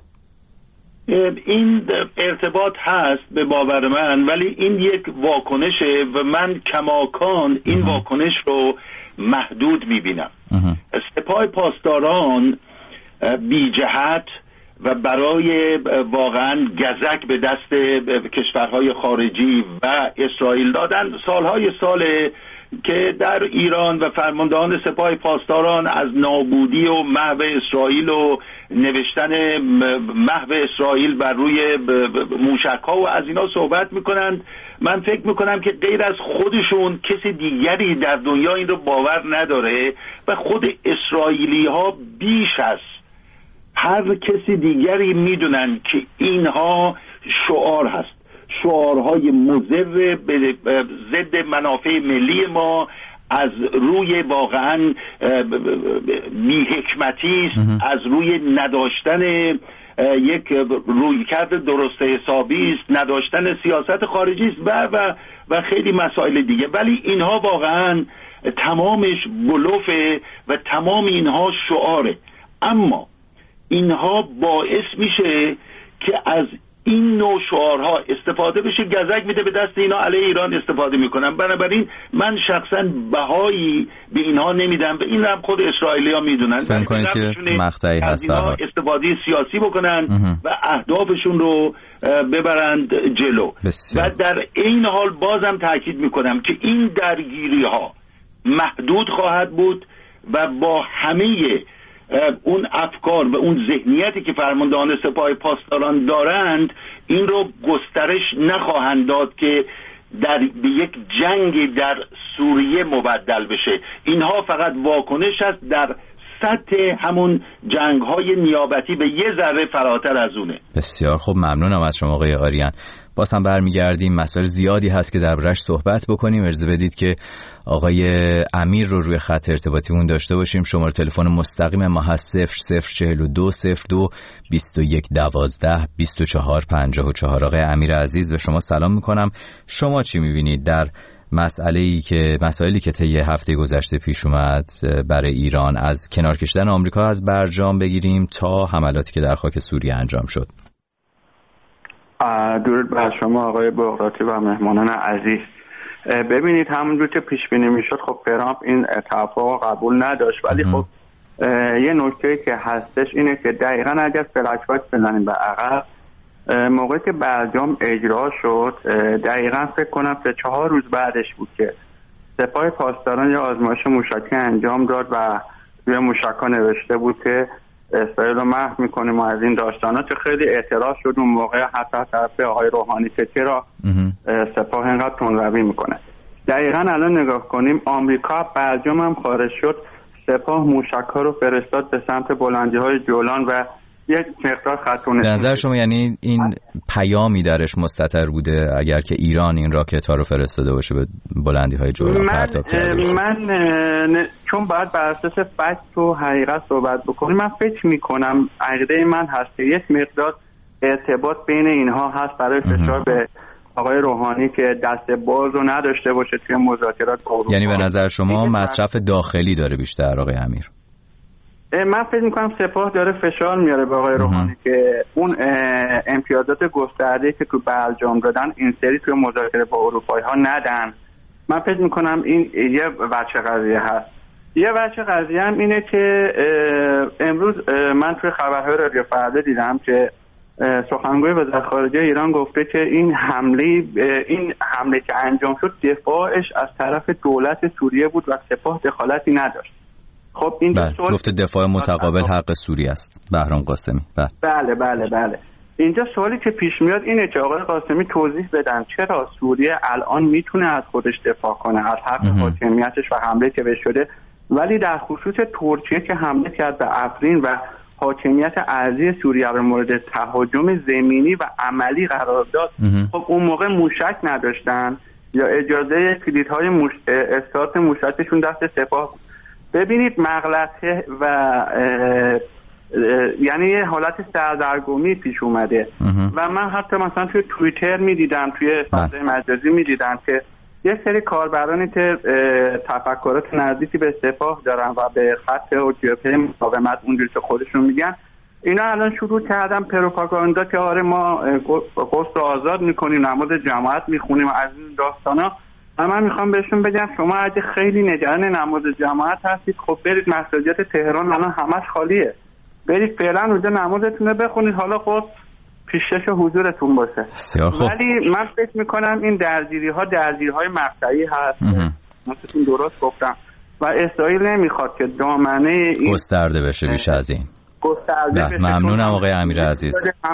S10: این ارتباط هست به باور من، ولی این یک واکنشه و من کماکان این واکنش رو محدود میبینم. سپاه پاسداران بی جهت و برای واقعا گزک به دست کشورهای خارجی و اسرائیل دادن سالهای ساله که در ایران و فرماندهان سپاه پاسداران از نابودی و محو اسرائیل و نوشتن محو اسرائیل بر روی موشک‌ها و از اینا صحبت میکنند. من فکر میکنم که غیر از خودشون کسی دیگری در دنیا این رو باور نداره و خود اسرائیلی ها بیش از هر کسی دیگری میدونن که اینها شعار هست، شعارهای مضر به ضد منافع ملی ما، از روی واقعا بی‌حکمتی است، از روی نداشتن یک رویکرد درست حسابی است، نداشتن سیاست خارجی است و خیلی مسائل دیگه. ولی اینها واقعا تمامش بلوفه و تمام اینها شعاره، اما اینها باعث میشه که از این نوع شعارها استفاده بشه، گزک میده به دست اینا، علیه ایران استفاده میکنن. بنابراین من شخصا بهایی به اینها نمیدم و این هم خود اسرائیلی ها میدونن.
S4: فکر کنید که مقطعی هست
S10: استفاده سیاسی بکنن و اهدافشون رو ببرند جلو. و در این حال بازم تاکید میکنم که این درگیری ها محدود خواهد بود و با همه اون افکار و اون ذهنیتی که فرماندهان سپاه پاسداران دارند این رو گسترش نخواهند داد که به یک جنگ در سوریه مبدل بشه. اینها فقط واکنش است در سطح همون جنگ‌های نیابتی به یه ذره فراتر از اونه.
S4: بسیار خوب، ممنونم از شما آقای آریان. باز هم برمیگردیم، مسائل زیادی هست که دربارش صحبت بکنیم. اجازه بدید که آقای امیر رو روی خط ارتباطیمون داشته باشیم. شماره تلفن مستقیم ما هست 0042 02 21 12 24 54. آقای امیر عزیز به شما سلام میکنم. شما چی میبینید در مسائلی که طی هفته گذشته پیش اومد برای ایران، از کنار کشیدن آمریکا از برجام بگیریم تا حملاتی که در خاک سوریه انجام شد؟
S15: درود بر شما آقای بغراتی و مهمانان عزیز. ببینید همونجور که پیش بینی میشد خب ترامپ این توافق قبول نداشت، ولی خب یه نکته که هستش اینه که دقیقاً اگر فلک بک بزنیم به عقب، موقعی که برجام اجرا شد دقیقاً فکر کنم 4 روز بعدش بود که سپاه پاسداران یه آزمایش موشکی انجام داد و روی موشک‌ها نوشته بود که اسرائیل رو محو میکنیم و از این داستانات. خیلی اعتراض شد اون موقع حتی طرف آقای روحانی که چرا سپاه اینقدر تندروی میکنه. دقیقاً الان نگاه کنیم آمریکا برجام هم خارج شد، سپاه موشک‌ها رو فرستاد به سمت بلندی‌های جولان و یک مقدار خطونه.
S4: به نظر شما یعنی این پیامی درش مستتر بوده اگر که ایران این راکت ها رو فرستاده باشه به بلندی‌های جولان پرتاب کرده باشه؟
S15: من چون باید بر اساس فکت و حقیقت صحبت بکنیم، من فکر می‌کنم عقیده من هست که یک مقدار ارتباط بین اینها هست برای فشار به آقای روحانی که دست باز رو نداشته باشه توی مذاکرات اروپا.
S4: یعنی به نظر شما مصرف داخلی داره بیشتر آقای امیر؟
S15: من فکر میکنم سپاه داره فشار میاره به آقای روحانی که اون امتیازات گسترده که تو برجام دادن این سری توی مذاکره با اروپایی ها ندن. من فکر میکنم این یه بچه قضیه هست. یه بچه قضیه هم اینه که امروز من توی خبرهای رادیو فردا دیدم که سخنگوی وزارت خارجه ایران گفته که این حمله که انجام شد دفاعش از طرف دولت سوریه بود و سپاه دخالتی نداشت. خب این
S4: گفته دفاع متقابل حق سوریه است. بهرام قاسمی.
S15: بله. اینجا سوالی که پیش میاد اینه که آقای قاسمی توضیح بدن چرا سوریه الان میتونه از خودش دفاع کنه، از حق حاکمیتش و حمله که بهش شده، ولی در خصوص ترکیه که حمله کرد به افرین و حاکمیت ارضی سوریه به مورد تهاجم زمینی و عملی قرار داد، خب اون موقع موشک نداشتن یا اجازه کلیدهای استارت موشکشون دست سپاه بود. ببینید مغلطه و یعنی یه حالت سردرگمی پیش اومده و من حتی مثلا توی توییتر میدیدم، توی فضای مجازی میدیدم که یه سری کاربرانی که تفکرات نزدیکی به سپاه دارن و به خط و جبهه مقاومت اونجوری که خودشون میگن، اینا الان شروع کردن پروپاگاندا که آره ما قدس رو آزاد میکنیم، نماز جماعت میخونیم و از این داستانا. من میخوام بهشون بگم شما اگه خیلی نگران نماز جماعت هستید، خب برید مساجد تهران الان همش خالیه، برید فعلا اونجا نمازتون رو بخونید، حالا خب پیشش حضورتون باشه. ولی من فکر میکنم این درگیری‌های مقطعی هست، مثلا درست گفتم، و اسرائیل نمیخواد که دامنه این
S4: گسترده بشه بیش از این. ممنونم آقای امیر عزیز،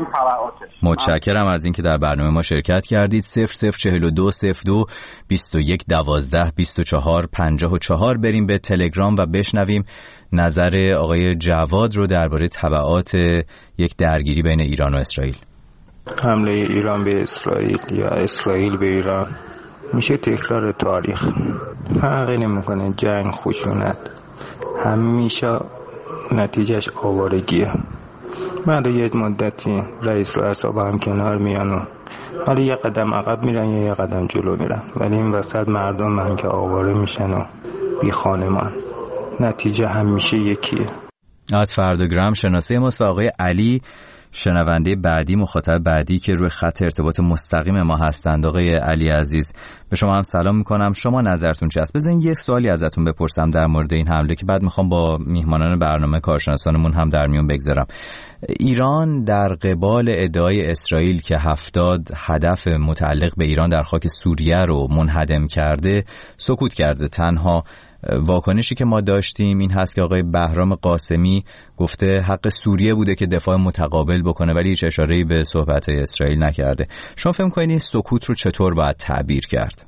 S4: متشکرم از اینکه در برنامه ما شرکت کردید. 0042 02 21 12 24 54 بریم به تلگرام و بشنویم نظر آقای جواد رو درباره تبعات یک درگیری بین ایران و اسرائیل.
S16: حمله ایران به اسرائیل یا اسرائیل به ایران میشه تکرار تاریخ، فرقی نمیکنه. جنگ، خشونت همیشه نتیجهش آوارگیه. بعد یه مدتی رئیس و اعصاب هم کنار میان ولی یه قدم عقب میرن یا یه قدم جلو میرن، ولی این وسط مردم هم که آواره میشن و بی خانمان. نتیجه همیشه یکیه.
S4: از فرداگرام شناسه ماست و آقای علی شنونده بعدی، مخاطب بعدی که روی خط ارتباط مستقیم ما هستند. آقای علی عزیز به شما هم سلام میکنم. شما نظرتون چی است؟ بذارین یه سوالی ازتون بپرسم در مورد این حمله که بعد میخوام با میهمانان برنامه کارشناسانمون هم در میون بگذارم. ایران در قبال ادعای اسرائیل که 70 هدف متعلق به ایران در خاک سوریه رو منهدم کرده سکوت کرده. تنها واکنشی که ما داشتیم این هست که آقای بهرام قاسمی گفته حق سوریه بوده که دفاع متقابل بکنه، ولی هیچ اشاره‌ای به صحبت‌های اسرائیل نکرده. شما فکر می‌کنید این سکوت رو چطور باید تعبیر کرد؟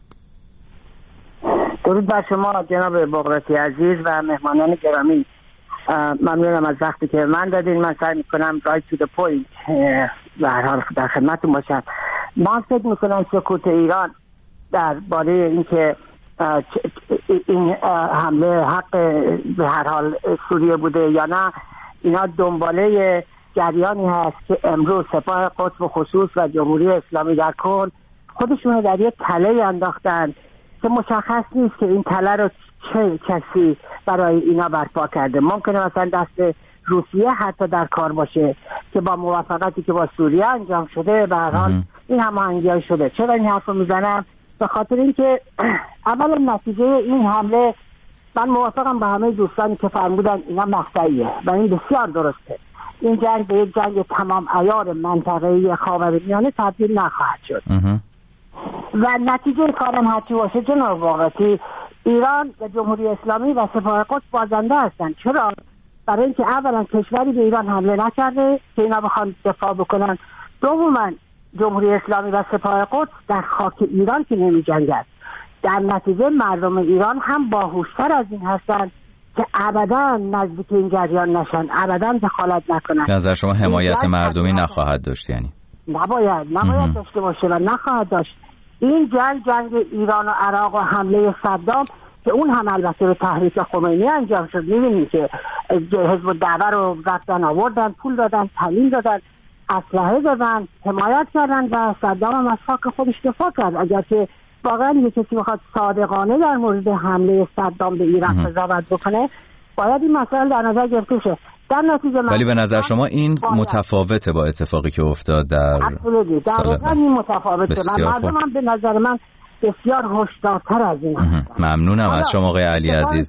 S17: درود بر شما جناب بغراتی عزیز و مهمانان گرامی. ممنونم از وقتی که من دادین. من سعی می‌کنم right to the point به هر حال در خدمتتون باشم. من فکر می‌کنم سکوت ایران درباره اینکه این حمله حق به هر حال سوریه بوده یا نه، اینا دنباله جریانی هست که امروز سپاه قدس و خصوص و جمهوری اسلامی در کل خودشون در یک تله انداختن که مشخص نیست که این تله رو چه کسی برای اینا برپا کرده. ممکنه مثلا دست روسیه حتی در کار باشه که با موافقتی که با سوریه انجام شده به هر حال این هماهنگی شده. چرا این حرفو میزنم؟ به خاطر اینکه اول نتیجه این حمله، من موافقم با همه دوستانی که فرمودن اینا مقطعیه و این بسیار درسته. این جنگ به یک جنگ تمام عیار منطقه‌ای خاورمیانه تبدیل نخواهد شد و نتیجه کارم هرچی باشه جناب واقعی ایران و جمهوری اسلامی و سپاه قدس بازنده هستن. چرا؟ برای اینکه اولا کشوری به ایران حمله نکرده که اینا بخوان دفاع بکنن، دوما جمهوری اسلامی و سپاه قدس در خاک ایران که نمی جنگد. در نتیجه مردم ایران هم باهوشتر از این هستند که ابدا نزدیک این جریان نشن، ابدا دخالت نکنن.
S4: نظر شما حمایت مردمی نخواهد داشت؟ یعنی
S17: نباید داشته باشه و نخواهد داشت. این جنگ ایران و عراق و حمله صدام که اون هم البته به تحریک خمینی انجام شد. می‌بینید که حزب الدعوه رو رفتن آوردن، پول دادن، تعلیم دادن، اسلحه دادن، حمایت کردن و صدام هم از خاک خودش دفاع کرد. اگر که واقعا یه کسی بخواد صادقانه در مورد حمله صدام به ایران قضاوت بکنه باید این مسائل در نظر گرفته شه. در نتیجه
S4: ولی به نظر شما این متفاوته با اتفاقی که افتاد در
S17: واقعا این متفاوته. مردم هم به نظر من بسیار هوشیارتر از این.
S4: ممنونم از شما آقای علی عزیز.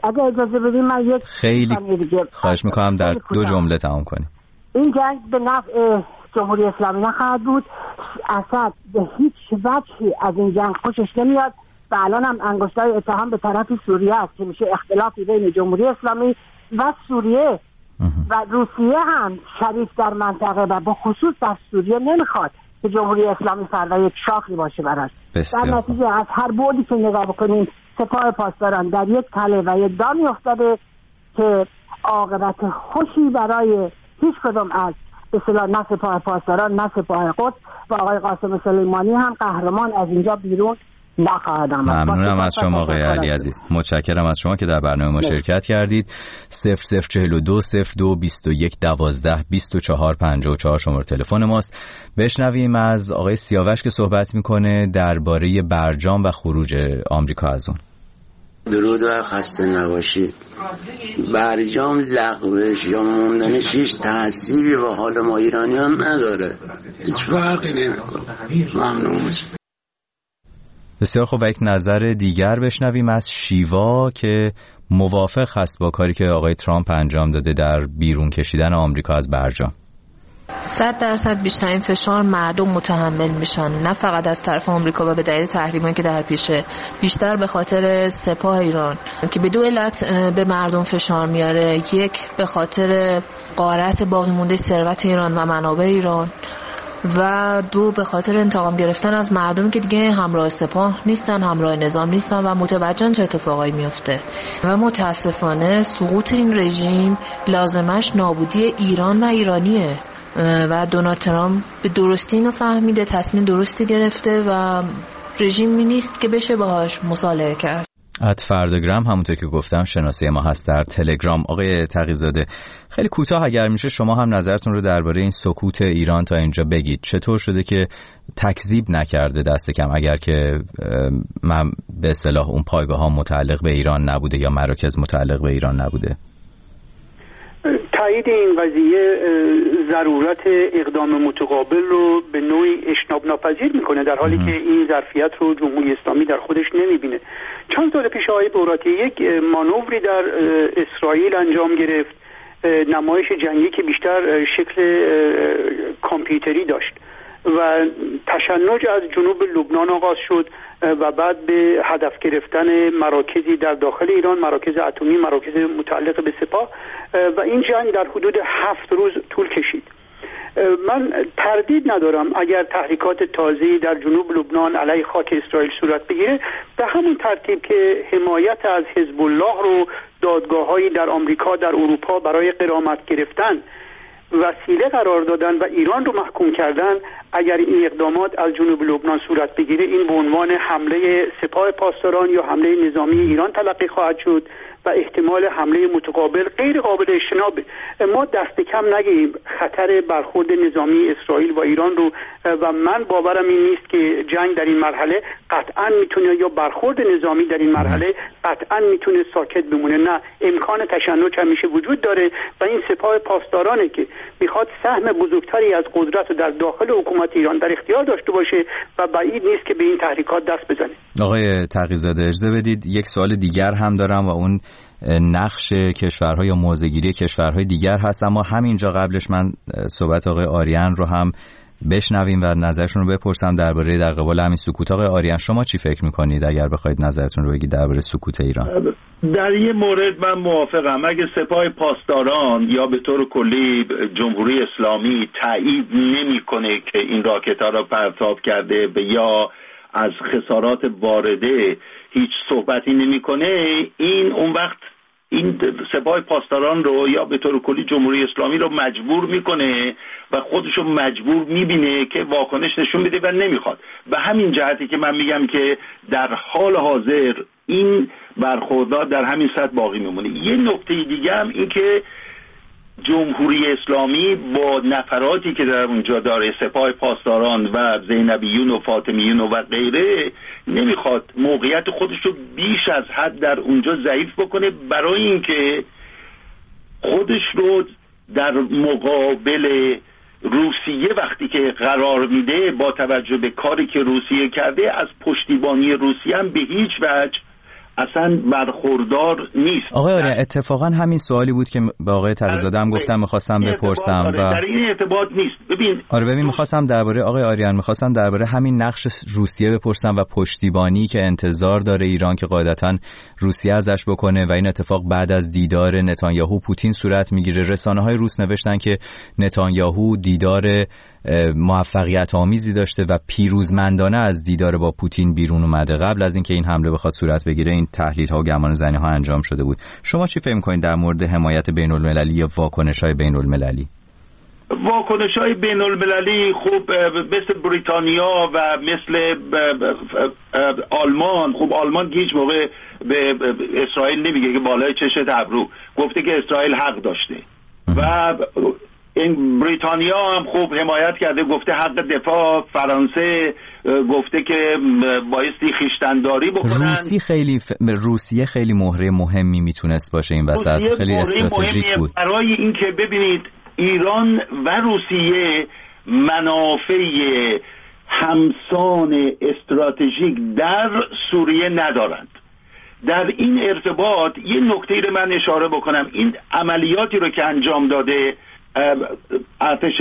S17: اگه اجازه بدیم من یک
S4: خیلی خواهش میکنم در 2 جمله تمام کنیم.
S17: این جنگ به نفع جمهوری اسلامی نخواهد بود. اسد به هیچ وجهی از این جنگ خوشش نمیاد و الان هم انگشتای اتهام به طرف سوریه است که میشه اختلافی بین جمهوری اسلامی و سوریه و روسیه هم شریک در منطقه و به خصوص در سوریه نمیخواد که جمهوری اسلامی فردا یک شاخی باشه براش. در نتیجه از هر بعدی که نگاه بکنیم سپاه پاسداران در یک تله و یک دامی افتاده که عاقبت خوشی برای هیچ کدوم از به اصطلاح نه سپاه پاسداران نه سپاه قدس و آقای قاسم سلیمانی هم قهرمان از اینجا بیرون نخواهد آمد.
S4: ممنونم از شما آقای علی عزیز. متشکرم از شما که در برنامه ما شرکت کردید. 0042 02 21 12 24 54 شماره تلفن ماست. بشنویم از آقای سیاوش که صحبت میکنه درباره برجام و خروج آمریکا از اون.
S18: درود و خسته نباشید. برجام لغوش یا موندنش هیچ تأثیری به حال ما ایرانیان نداره، هیچ فرقی نمیکنه. ممنون.
S4: بسیار خوب. و یک نظر دیگر بشنویم از شیوا که موافق هست با کاری که آقای ترامپ انجام داده در بیرون کشیدن آمریکا از برجام.
S19: 100% بیشترین فشار مردم متحمل میشن، نه فقط از طرف آمریکا و به دلیل تحریمایی که در پیشه، بیشتر به خاطر سپاه ایران که به 2 علت به مردم فشار میاره. یک، به خاطر غارت باقی مونده ثروت ایران و منابع ایران و 2 به خاطر انتقام گرفتن از مردمی که دیگه همراه سپاه نیستن، همراه نظام نیستن و متوجهن چه اتفاقایی میفته. و متاسفانه سقوط این رژیم لازمش نابودی ایران و ایرانیه و دونالد ترامپ به درستی اینو فهمیده، تصمیم درستی گرفته و رژیمی نیست که بشه باهاش مصالحه کرد.
S4: فردگرام همونطور که گفتم شناسه ما هست در تلگرام. آقای تقی‌زاده خیلی کوتاه اگر میشه شما هم نظرتون رو درباره این سکوت ایران تا اینجا بگید. چطور شده که تکذیب نکرده دست کم، اگر که من به اصطلاح اون پایگاه‌ها متعلق به ایران نبوده یا مراکز متعلق به ایران نبوده؟
S9: تایید این قضیه ضرورت اقدام متقابل رو به نوعی اجتناب ناپذیر میکنه، در حالی که این ظرفیت رو جمهوری اسلامی در خودش نمیبینه. چند سال پیش آقای بوراتی یک مانوری در اسرائیل انجام گرفت، نمایش جنگی که بیشتر شکل کامپیوتری داشت و تشنج از جنوب لبنان آغاز شد و بعد به هدف گرفتن مراکزی در داخل ایران، مراکز اتمی، مراکز متعلق به سپاه و این جنگ در حدود 7 روز طول کشید. من تردید ندارم اگر تحریکات تازه‌ای در جنوب لبنان علیه خاک اسرائیل صورت بگیره، به همون ترتیب که حمایت از حزب الله رو دادگاه‌هایی در آمریکا، در اروپا برای غرامت گرفتن وسیله قرار دادن و ایران رو محکوم کردن، اگر این اقدامات از جنوب لبنان صورت بگیره این به عنوان حمله سپاه پاسداران یا حمله نظامی ایران تلقی خواهد شد و احتمال حمله متقابل غیر قابل اجتنابه. ما دست کم نگیریم خطر برخورد نظامی اسرائیل و ایران رو و من باورم این نیست که جنگ در این مرحله قطعا میتونه یا برخورد نظامی در این مرحله قطعا میتونه ساکت بمونه. نه، امکان تشنج همیشه وجود داره و این سپاه پاسدارانه که میخواد سهم بزرگتری از قدرت رو در داخل حکومت ایران در اختیار داشته باشه و بعید نیست که به این تحریکات دست بزنه. آقای
S4: تقی‌زاده اجازه بدید یک سوال دیگر هم دارم و اون نقش کشورها یا موضع‌گیری کشورهای دیگر هست، اما همینجا قبلش من صحبت آقای آریان رو هم بشنویم و نظرشون رو بپرسم درباره در قبال همین سکوت. آقای آریان شما چی فکر میکنید اگر بخواید نظرتون رو بگید درباره سکوت ایران؟
S10: در این مورد من موافقم. اگه سپاه پاسداران یا به طور کلی جمهوری اسلامی تایید نمیکنه که این راکت‌ها را پرتاب کرده یا از خسارات وارده هیچ صحبتی نمیکنه، این اون وقت این سپاه پاسداران رو یا به طور کلی جمهوری اسلامی رو مجبور میکنه و خودشو مجبور میبینه که واکنش نشون بده و نمیخواد. به همین جهتی که من میگم که در حال حاضر این برخوردات در همین سطح باقی میمونه. یه نکته دیگه هم این که جمهوری اسلامی با نفراتی که در اونجا داره، سپاه پاسداران و زینبیون و فاطمیون و غیره، نمیخواد موقعیت خودش رو بیش از حد در اونجا ضعیف بکنه برای اینکه خودش رو در مقابل روسیه وقتی که قرار میده با توجه به کاری که روسیه کرده از پشتیبانی روسیه هم به هیچ وجه اصلا برخوردار نیست.
S4: آقای آریان اتفاقا همین سوالی بود که به آقای تقی‌زاده هم گفتم می‌خواستم بپرسم و
S10: در این ارتباط نیست.
S4: ببین می‌خواستم درباره آقای آریان درباره همین نقش روسیه بپرسم و پشتیبانی که انتظار داره ایران که قاعدتاً روسیه ازش بکنه و این اتفاق بعد از دیدار نتانیاهو پوتین صورت میگیره. رسانه‌های روس نوشتن که نتانیاهو دیدار موفقیت آمیزی داشته و پیروزمندانه از دیدار با پوتین بیرون اومده. قبل از اینکه این حمله بخواد صورت بگیره این تحلیل ها و گمانه‌زنی ها انجام شده بود. شما چی فکر می‌کنید در مورد حمایت بین‌المللی یا واکنش‌های بین‌المللی؟
S10: واکنش‌های بین‌المللی خب مثل بریتانیا و مثل آلمان، خب آلمان هیچ موقع به اسرائیل نمیگه که بالای چش ابرو، گفته که اسرائیل حق داشته و این بریتانیا هم خوب حمایت کرده، گفته حق دفاع. فرانسه گفته که بایستی خویشتن‌داری بکنن.
S4: روسیه خیلی مهره مهمی میتونست باشه این وسط، خیلی استراتژیک بود.
S10: برای اینکه ببینید ایران و روسیه منافع همسان استراتژیک در سوریه ندارند. در این ارتباط یه نکته رو من اشاره بکنم، این عملیاتی رو که انجام داده ارتش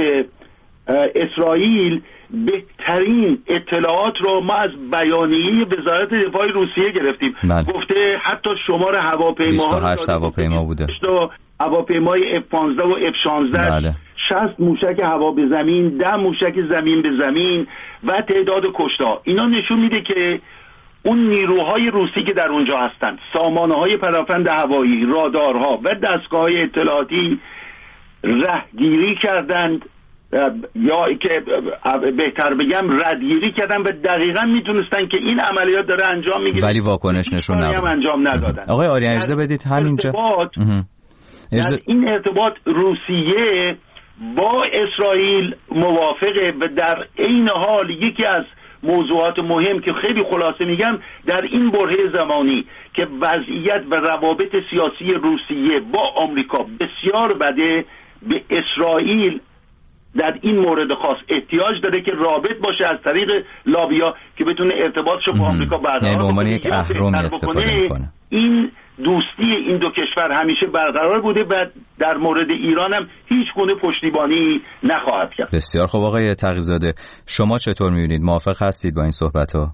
S10: اسرائیل، بهترین اطلاعات رو ما از بیانیه وزارت دفاع روسیه گرفتیم. گفته حتی شمار هواپیماها
S4: 28 هواپیما بوده،
S10: هواپیمای F-15 و F-16، 60 موشک هوا به زمین، 10 موشک زمین به زمین و تعداد کشته. اینا نشون میده که اون نیروهای روسی که در اونجا هستند، سامانه‌های پراکنده هوایی، رادارها و دستگاه‌های اطلاعاتی رهگیری کردند یا که بهتر بگم ردگیری کردن و دقیقاً میتونستن که این عملیات داره انجام میگیره،
S4: ولی واکنش نشون ندادن، انجام
S10: ندادن.
S4: آقای آریان اجازه بدید همینجا
S10: در این ارتباط روسیه با اسرائیل موافقه و در عین حال یکی از موضوعات مهم که خیلی خلاصه میگم در این برهه زمانی که وضعیت و روابط سیاسی روسیه با آمریکا بسیار بده، به اسرائیل در این مورد خاص احتیاج داره که رابط باشه از طریق لابیا که بتونه ارتباطشو با آمریکا برقرار
S4: کنه. یک اهرمی استفاده میکنه.
S10: این دوستی این دو کشور همیشه برقرار بوده و در مورد ایران هم هیچ گونه پشتیبانی نخواهد کرد.
S4: بسیار خب آقای تقی‌زاده، شما چطور میبینید؟ موافق هستید با این صحبت‌ها؟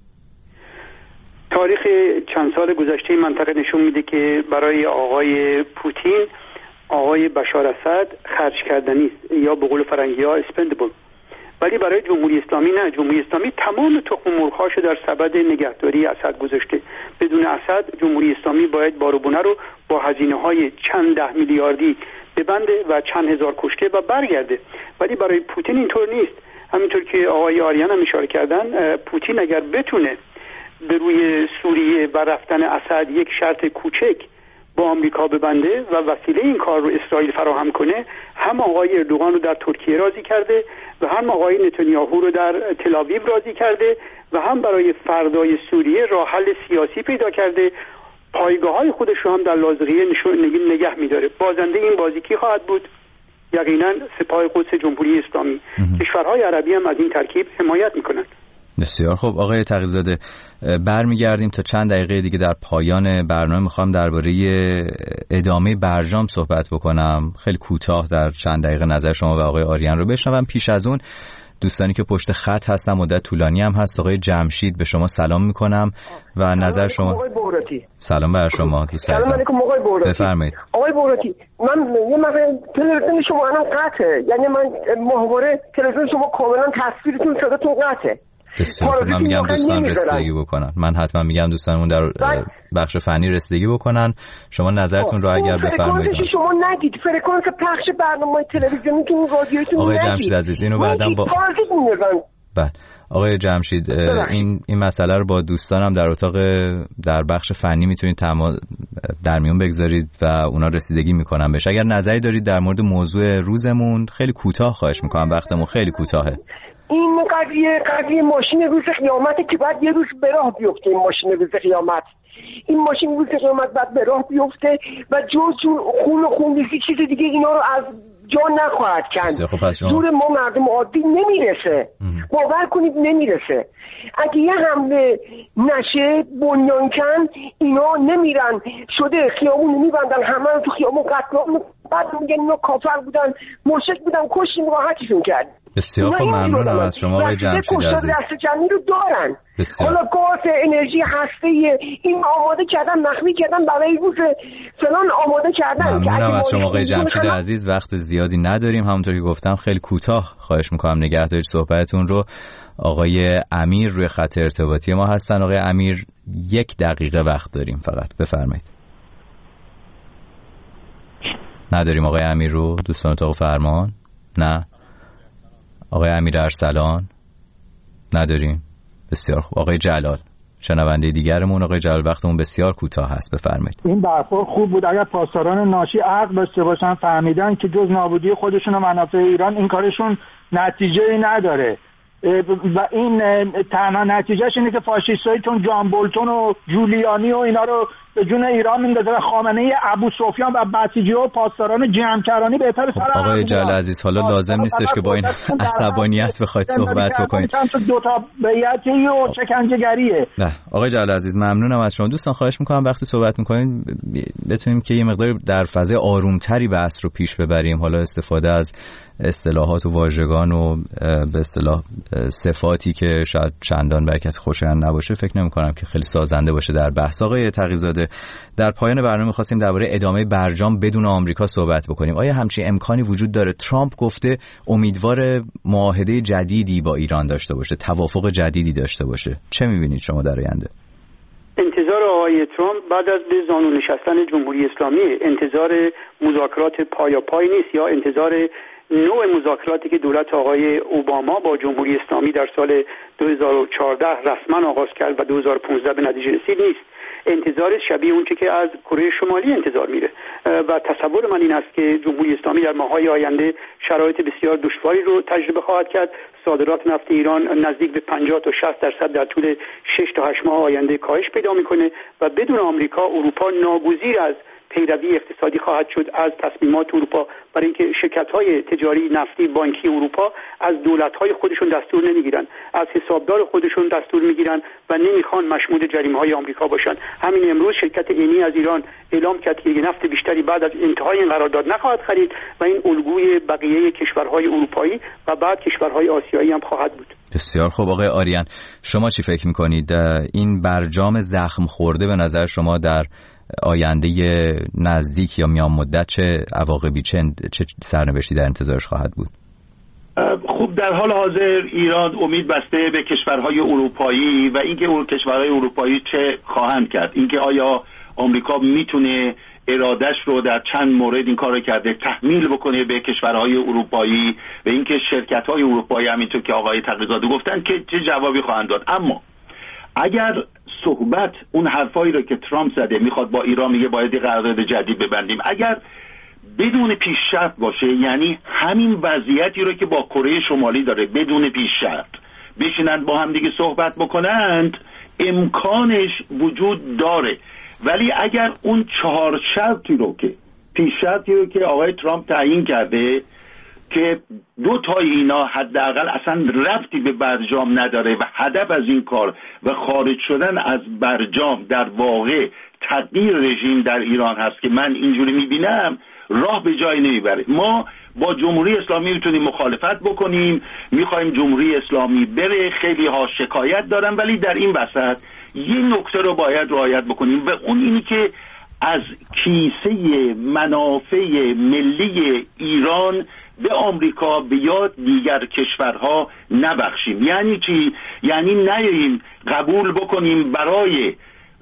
S9: تاریخ چند سال گذشته منطقه نشون میده که برای آقای پوتین آقای بشار اسد خرج کردنی است، یا به قول فرنگی‌ها اسپندبل. ولی برای جمهوری اسلامی نه. جمهوری اسلامی تمام تخم مرغ‌هاشو در سبد نگهداری اسد گذاشته. بدون اسد جمهوری اسلامی باید باروبونه رو با هزینه‌های چند ده میلیاردی ببنده و چند هزار کشته و برگرده. ولی برای پوتین اینطور نیست. همینطور که آقای آریان هم اشاره کردن، پوتین اگر بتونه به روی سوریه و رفتن اسد یک شرط کوچک با آمریکا ببنده و وسیله این کار رو اسرائیل فراهم کنه، هم آقای اردوغان رو در ترکیه راضی کرده و هم آقای نتانیاهو رو در تل آویو راضی کرده و هم برای فردای سوریه راه حل سیاسی پیدا کرده. پایگاه‌های خودش رو هم در لاذقیه نگه می‌داره. بازنده این بازی کی خواهد بود؟ یقینا سپاه قدس جمهوری اسلامی. کشورهای عربی هم از این ترکیب حمایت می‌کنند.
S4: بسیار خب آقای تقی‌زاده، برمیگردیم تا چند دقیقه دیگه در پایان برنامه. میخوام درباره ادامه برجام صحبت بکنم. خیلی کوتاه در چند دقیقه نظر شما و آقای آریان رو بشنوم. پیش از اون دوستانی که پشت خط هستن، مدت طولانی هم هست، آقای جمشید به شما سلام میکنم و نظر شما.
S11: آقای بهراتی
S4: سلام بر شما دوست عزیزم.
S11: سلام علیکم آقای بهراتی.
S4: بفرمایید.
S11: آقای بهراتی، من یه مقدار تلویزیون شما الان قطعه، یعنی من ماهواره تلویزیون شما کاملا تصویرتون صداتون قطعه.
S4: بسیار من میگم دوستان رسیدگی بکنن. من حتما میگم دوستانمون در بخش فنی رسیدگی بکنن. شما نظرتون رو اگر بفرمایید.
S11: شما نگید فرکانس پخش برنامه تلویزیونیتون رادیویتون
S4: آقای جمشید عزیز اینو بعداً با بله آقای جمشید این مسئله رو با دوستانم در اتاق در بخش فنی میتونید در میون بگذارید و اونا رسیدگی میکنن بهش. اگر نظری دارید در مورد موضوع روزمون خیلی کوتاه خواهش میکنم، وقتمون خیلی کوتاهه.
S11: این قضیه ماشین روز قیامته که بعد یه روز به راه بیفته. این ماشین روز قیامت، این ماشین روز قیامت بعد به راه بیفته و جزون خون و خونریزی چیز دیگه اینا رو از
S17: جا نخواهد کند. زور ما مردم عادی نمیرسه. باور کنید نمیرسه. اگه یه حمله نشه بنیانکن اینا نمیرن شده خیابون میبندن همه رو تو خیابون قتل عام بعد میگن اینا کافر بودن مرشد بودن کشیم راحتشون کرد.
S4: بسیار خوب ممنونم از شما آقای جمشید عزیز.
S17: دست جمعی رو دارن. حالا گاز انرژی هسته این آماده کردن مخفی کردن برای روز فلان آماده کردن.
S4: ممنونم از شما آقای جمشید عزیز. وقت زیادی نداریم همونطور که گفتم خیلی کوتاه خواهش میکنم نگه دارید صحبتتون رو. آقای امیر روی خط ارتباطی ما هستن. آقای امیر 1 دقیقه وقت داریم فقط بفرمایید. نداریم آقای امیر رو دوستان اتاق فرمان؟ نه. آقای امیر ارسلان نداریم. بسیار خوب. آقای جلال شنونده دیگرمون. آقای جلال وقتمون بسیار کوتاه هست بفرمایید.
S20: این برخورد خوب بود اگر پاسداران ناشی عقل داشته باشن فهمیدن که جز نابودی خودشون و منافع ایران این کارشون نتیجه‌ای نداره و این تنها نتیجهش اینه که فاشیستایی چون جان بولتون و جولیانی و اینا رو به جون ایران میندازه و خامنه‌ای ابو سفیان و بسیجی و پاسداران جمع‌کرانی بهتر سر
S4: آقای جلال عزیز حالا لازم نیستش که با این عصبانیت بخواید صحبت بکنید.
S20: دو تا بیعتی و شکنجه‌گریه.
S4: نه آقای جلال عزیز ممنونم از شما. دوستان خواهش می‌کنم وقتی صحبت می‌کنین بتونیم که یه مقدار در فضای آرومتری بحث رو پیش ببریم. حالا استفاده از اصطلاحات و واژگان و به اصطلاح صفاتی که شاید چندان برای کسی خوشایند نباشه فکر نمی‌کنم که خیلی سازنده باشه در بحث. آقای تقی‌زاده در پایان برنامه خواستیم درباره ادامه برجام بدون آمریکا صحبت بکنیم. آیا همچین امکانی وجود داره؟ ترامپ گفته امیدوار معاهده جدیدی با ایران داشته باشه، توافق جدیدی داشته باشه. چه می‌بینید شما در آینده؟
S9: انتظار آقای ترامپ بعد از به زانو نشستن جمهوری اسلامی انتظار مذاکرات پایاپای نیست یا انتظار نوع مذاکراتی که دولت آقای اوباما با جمهوری اسلامی در سال 2014 رسما آغاز کرد و 2015 به نتیجه رسید نیست. انتظار شبیه اون چه که از کره شمالی انتظار میره و تصور من این است که جمهوری اسلامی در ماه‌های آینده شرایط بسیار دشواری رو تجربه خواهد کرد. صادرات نفت ایران نزدیک به 50 تا 60% در طول 6 تا 8 ماه آینده کاهش پیدا میکنه و بدون آمریکا اروپا ناگزیر از پیروی اقتصادی خواهد شد از تصمیمات اروپا برای اینکه شرکت‌های تجاری نفتی بانکی اروپا از دولت‌های خودشون دستور نمیگیرن، از حسابدار خودشون دستور میگیرن و نمیخوان مشمول جریمه‌های آمریکا باشن. همین امروز شرکت اینی از ایران اعلام کرد که نفت بیشتری بعد از انتهای این قرارداد نخواهد خرید و این الگوی بقیه کشورهای اروپایی و بعد کشورهای آسیایی هم خواهد بود.
S4: بسیار خوب. آقای آریان شما چی فکر می‌کنید؟ این برجام زخم خورده به نظر شما در آینده نزدیک یا میان مدت چه عواقبی چه سرنوشتی در انتظارش خواهد بود؟
S10: خب در حال حاضر ایران امید بسته به کشورهای اروپایی و اینکه کشورهای اروپایی چه خواهند کرد، اینکه آیا آمریکا میتونه ارادش رو در چند مورد این کار کرده تحمیل بکنه به کشورهای اروپایی و اینکه شرکت‌های اروپایی همینطور که آقای تقی‌زاده گفتن که چه جوابی خواهند داد. اما اگر صحبت اون حرفایی رو که ترامپ زده میخواد با ایران میگه باید قرارداد جدید ببندیم، اگر بدون پیش شرط باشه، یعنی همین وضعیتی رو که با کره شمالی داره بدون پیش شرط بشینن با هم دیگه صحبت بکنند امکانش وجود داره. ولی اگر اون 4 شرطی رو که پیش شرطی رو که آقای ترامپ تعیین کرده که 2 تای اینا حداقل اصلا ربطی به برجام نداره و هدف از این کار و خارج شدن از برجام در واقع تغییر رژیم در ایران هست که من اینجوری میبینم راه به جای نمیبره. ما با جمهوری اسلامی میتونیم مخالفت بکنیم، میخوایم جمهوری اسلامی بره، خیلی ها شکایت دارن، ولی در این وسط یه نکته رو باید رعایت بکنیم و اون اینی که از کیسه منافع ملی ایران به آمریکا به یاد دیگر کشورها نبخشیم. یعنی چی؟ یعنی نیاییم قبول بکنیم برای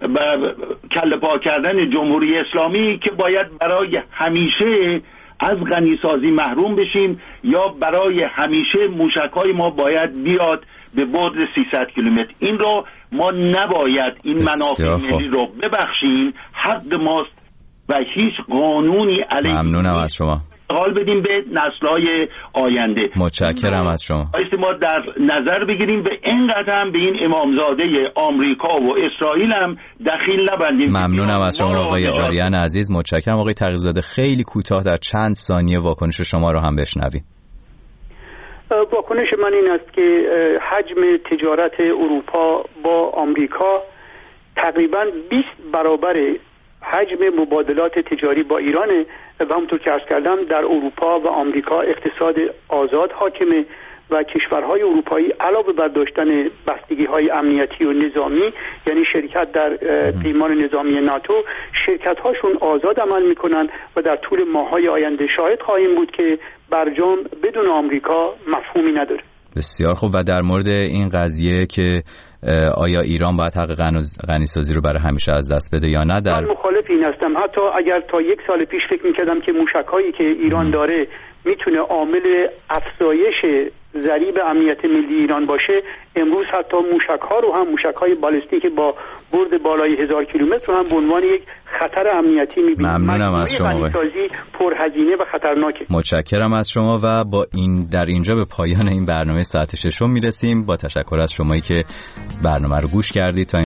S10: کله پا کردن جمهوری اسلامی که باید برای همیشه از غنیسازی محروم بشیم یا برای همیشه موشک‌های ما باید بیاد به بعد 300 کیلومتر. این رو ما نباید این منافع ملی رو ببخشیم، حق ماست و هیچ قانونی علیه
S4: ممنونم از شما.
S10: انتقال بدیم به نسل‌های آینده.
S4: متشکرم از شما.
S10: ما در نظر بگیریم به اینقدر هم به این امامزاده آمریکا و اسرائیل هم دخیل نبندیم.
S4: ممنونم از شما آقای آریان عزیز. متشکرم آقای تقی‌زاده. خیلی کوتاه در چند ثانیه واکنش شما رو هم بشنویم.
S9: واکنش من این است که حجم تجارت اروپا با آمریکا تقریباً 20 برابر حجم مبادلات تجاری با ایرانه و همونطور که عرض کردم در اروپا و آمریکا اقتصاد آزاد حاکمه و کشورهای اروپایی علاوه بر داشتن بستگی‌های امنیتی و نظامی، یعنی شرکت در پیمان نظامی ناتو، شرکت‌هاشون آزاد عمل می‌کنند و در طول ماه‌های آینده شاهد خواهیم بود که برجام بدون آمریکا مفهومی نداره.
S4: بسیار خوب. و در مورد این قضیه که آیا ایران باید حق غنیسازی رو برای همیشه از دست بده یا نه،
S9: من مخالف این هستم. حتی اگر تا 1 سال پیش فکر می‌کردم که موشک‌هایی که ایران داره میتونه عامل افزایش ضریب امنیت ملی ایران باشه، امروز حتی موشک‌ها رو هم، موشک‌های بالستیک با برد بالای 1000 کیلومتر رو هم به عنوان یک خطر امنیتی می‌بینیم.
S4: ممنونم از شما.
S9: غنیسازی پرهزینه و خطرناکه.
S4: متشکرم از شما و با این در اینجا به پایان این برنامه ساعت 6 میرسیم. با تشکر از شمایی که برنامه رو گوش کردید. تا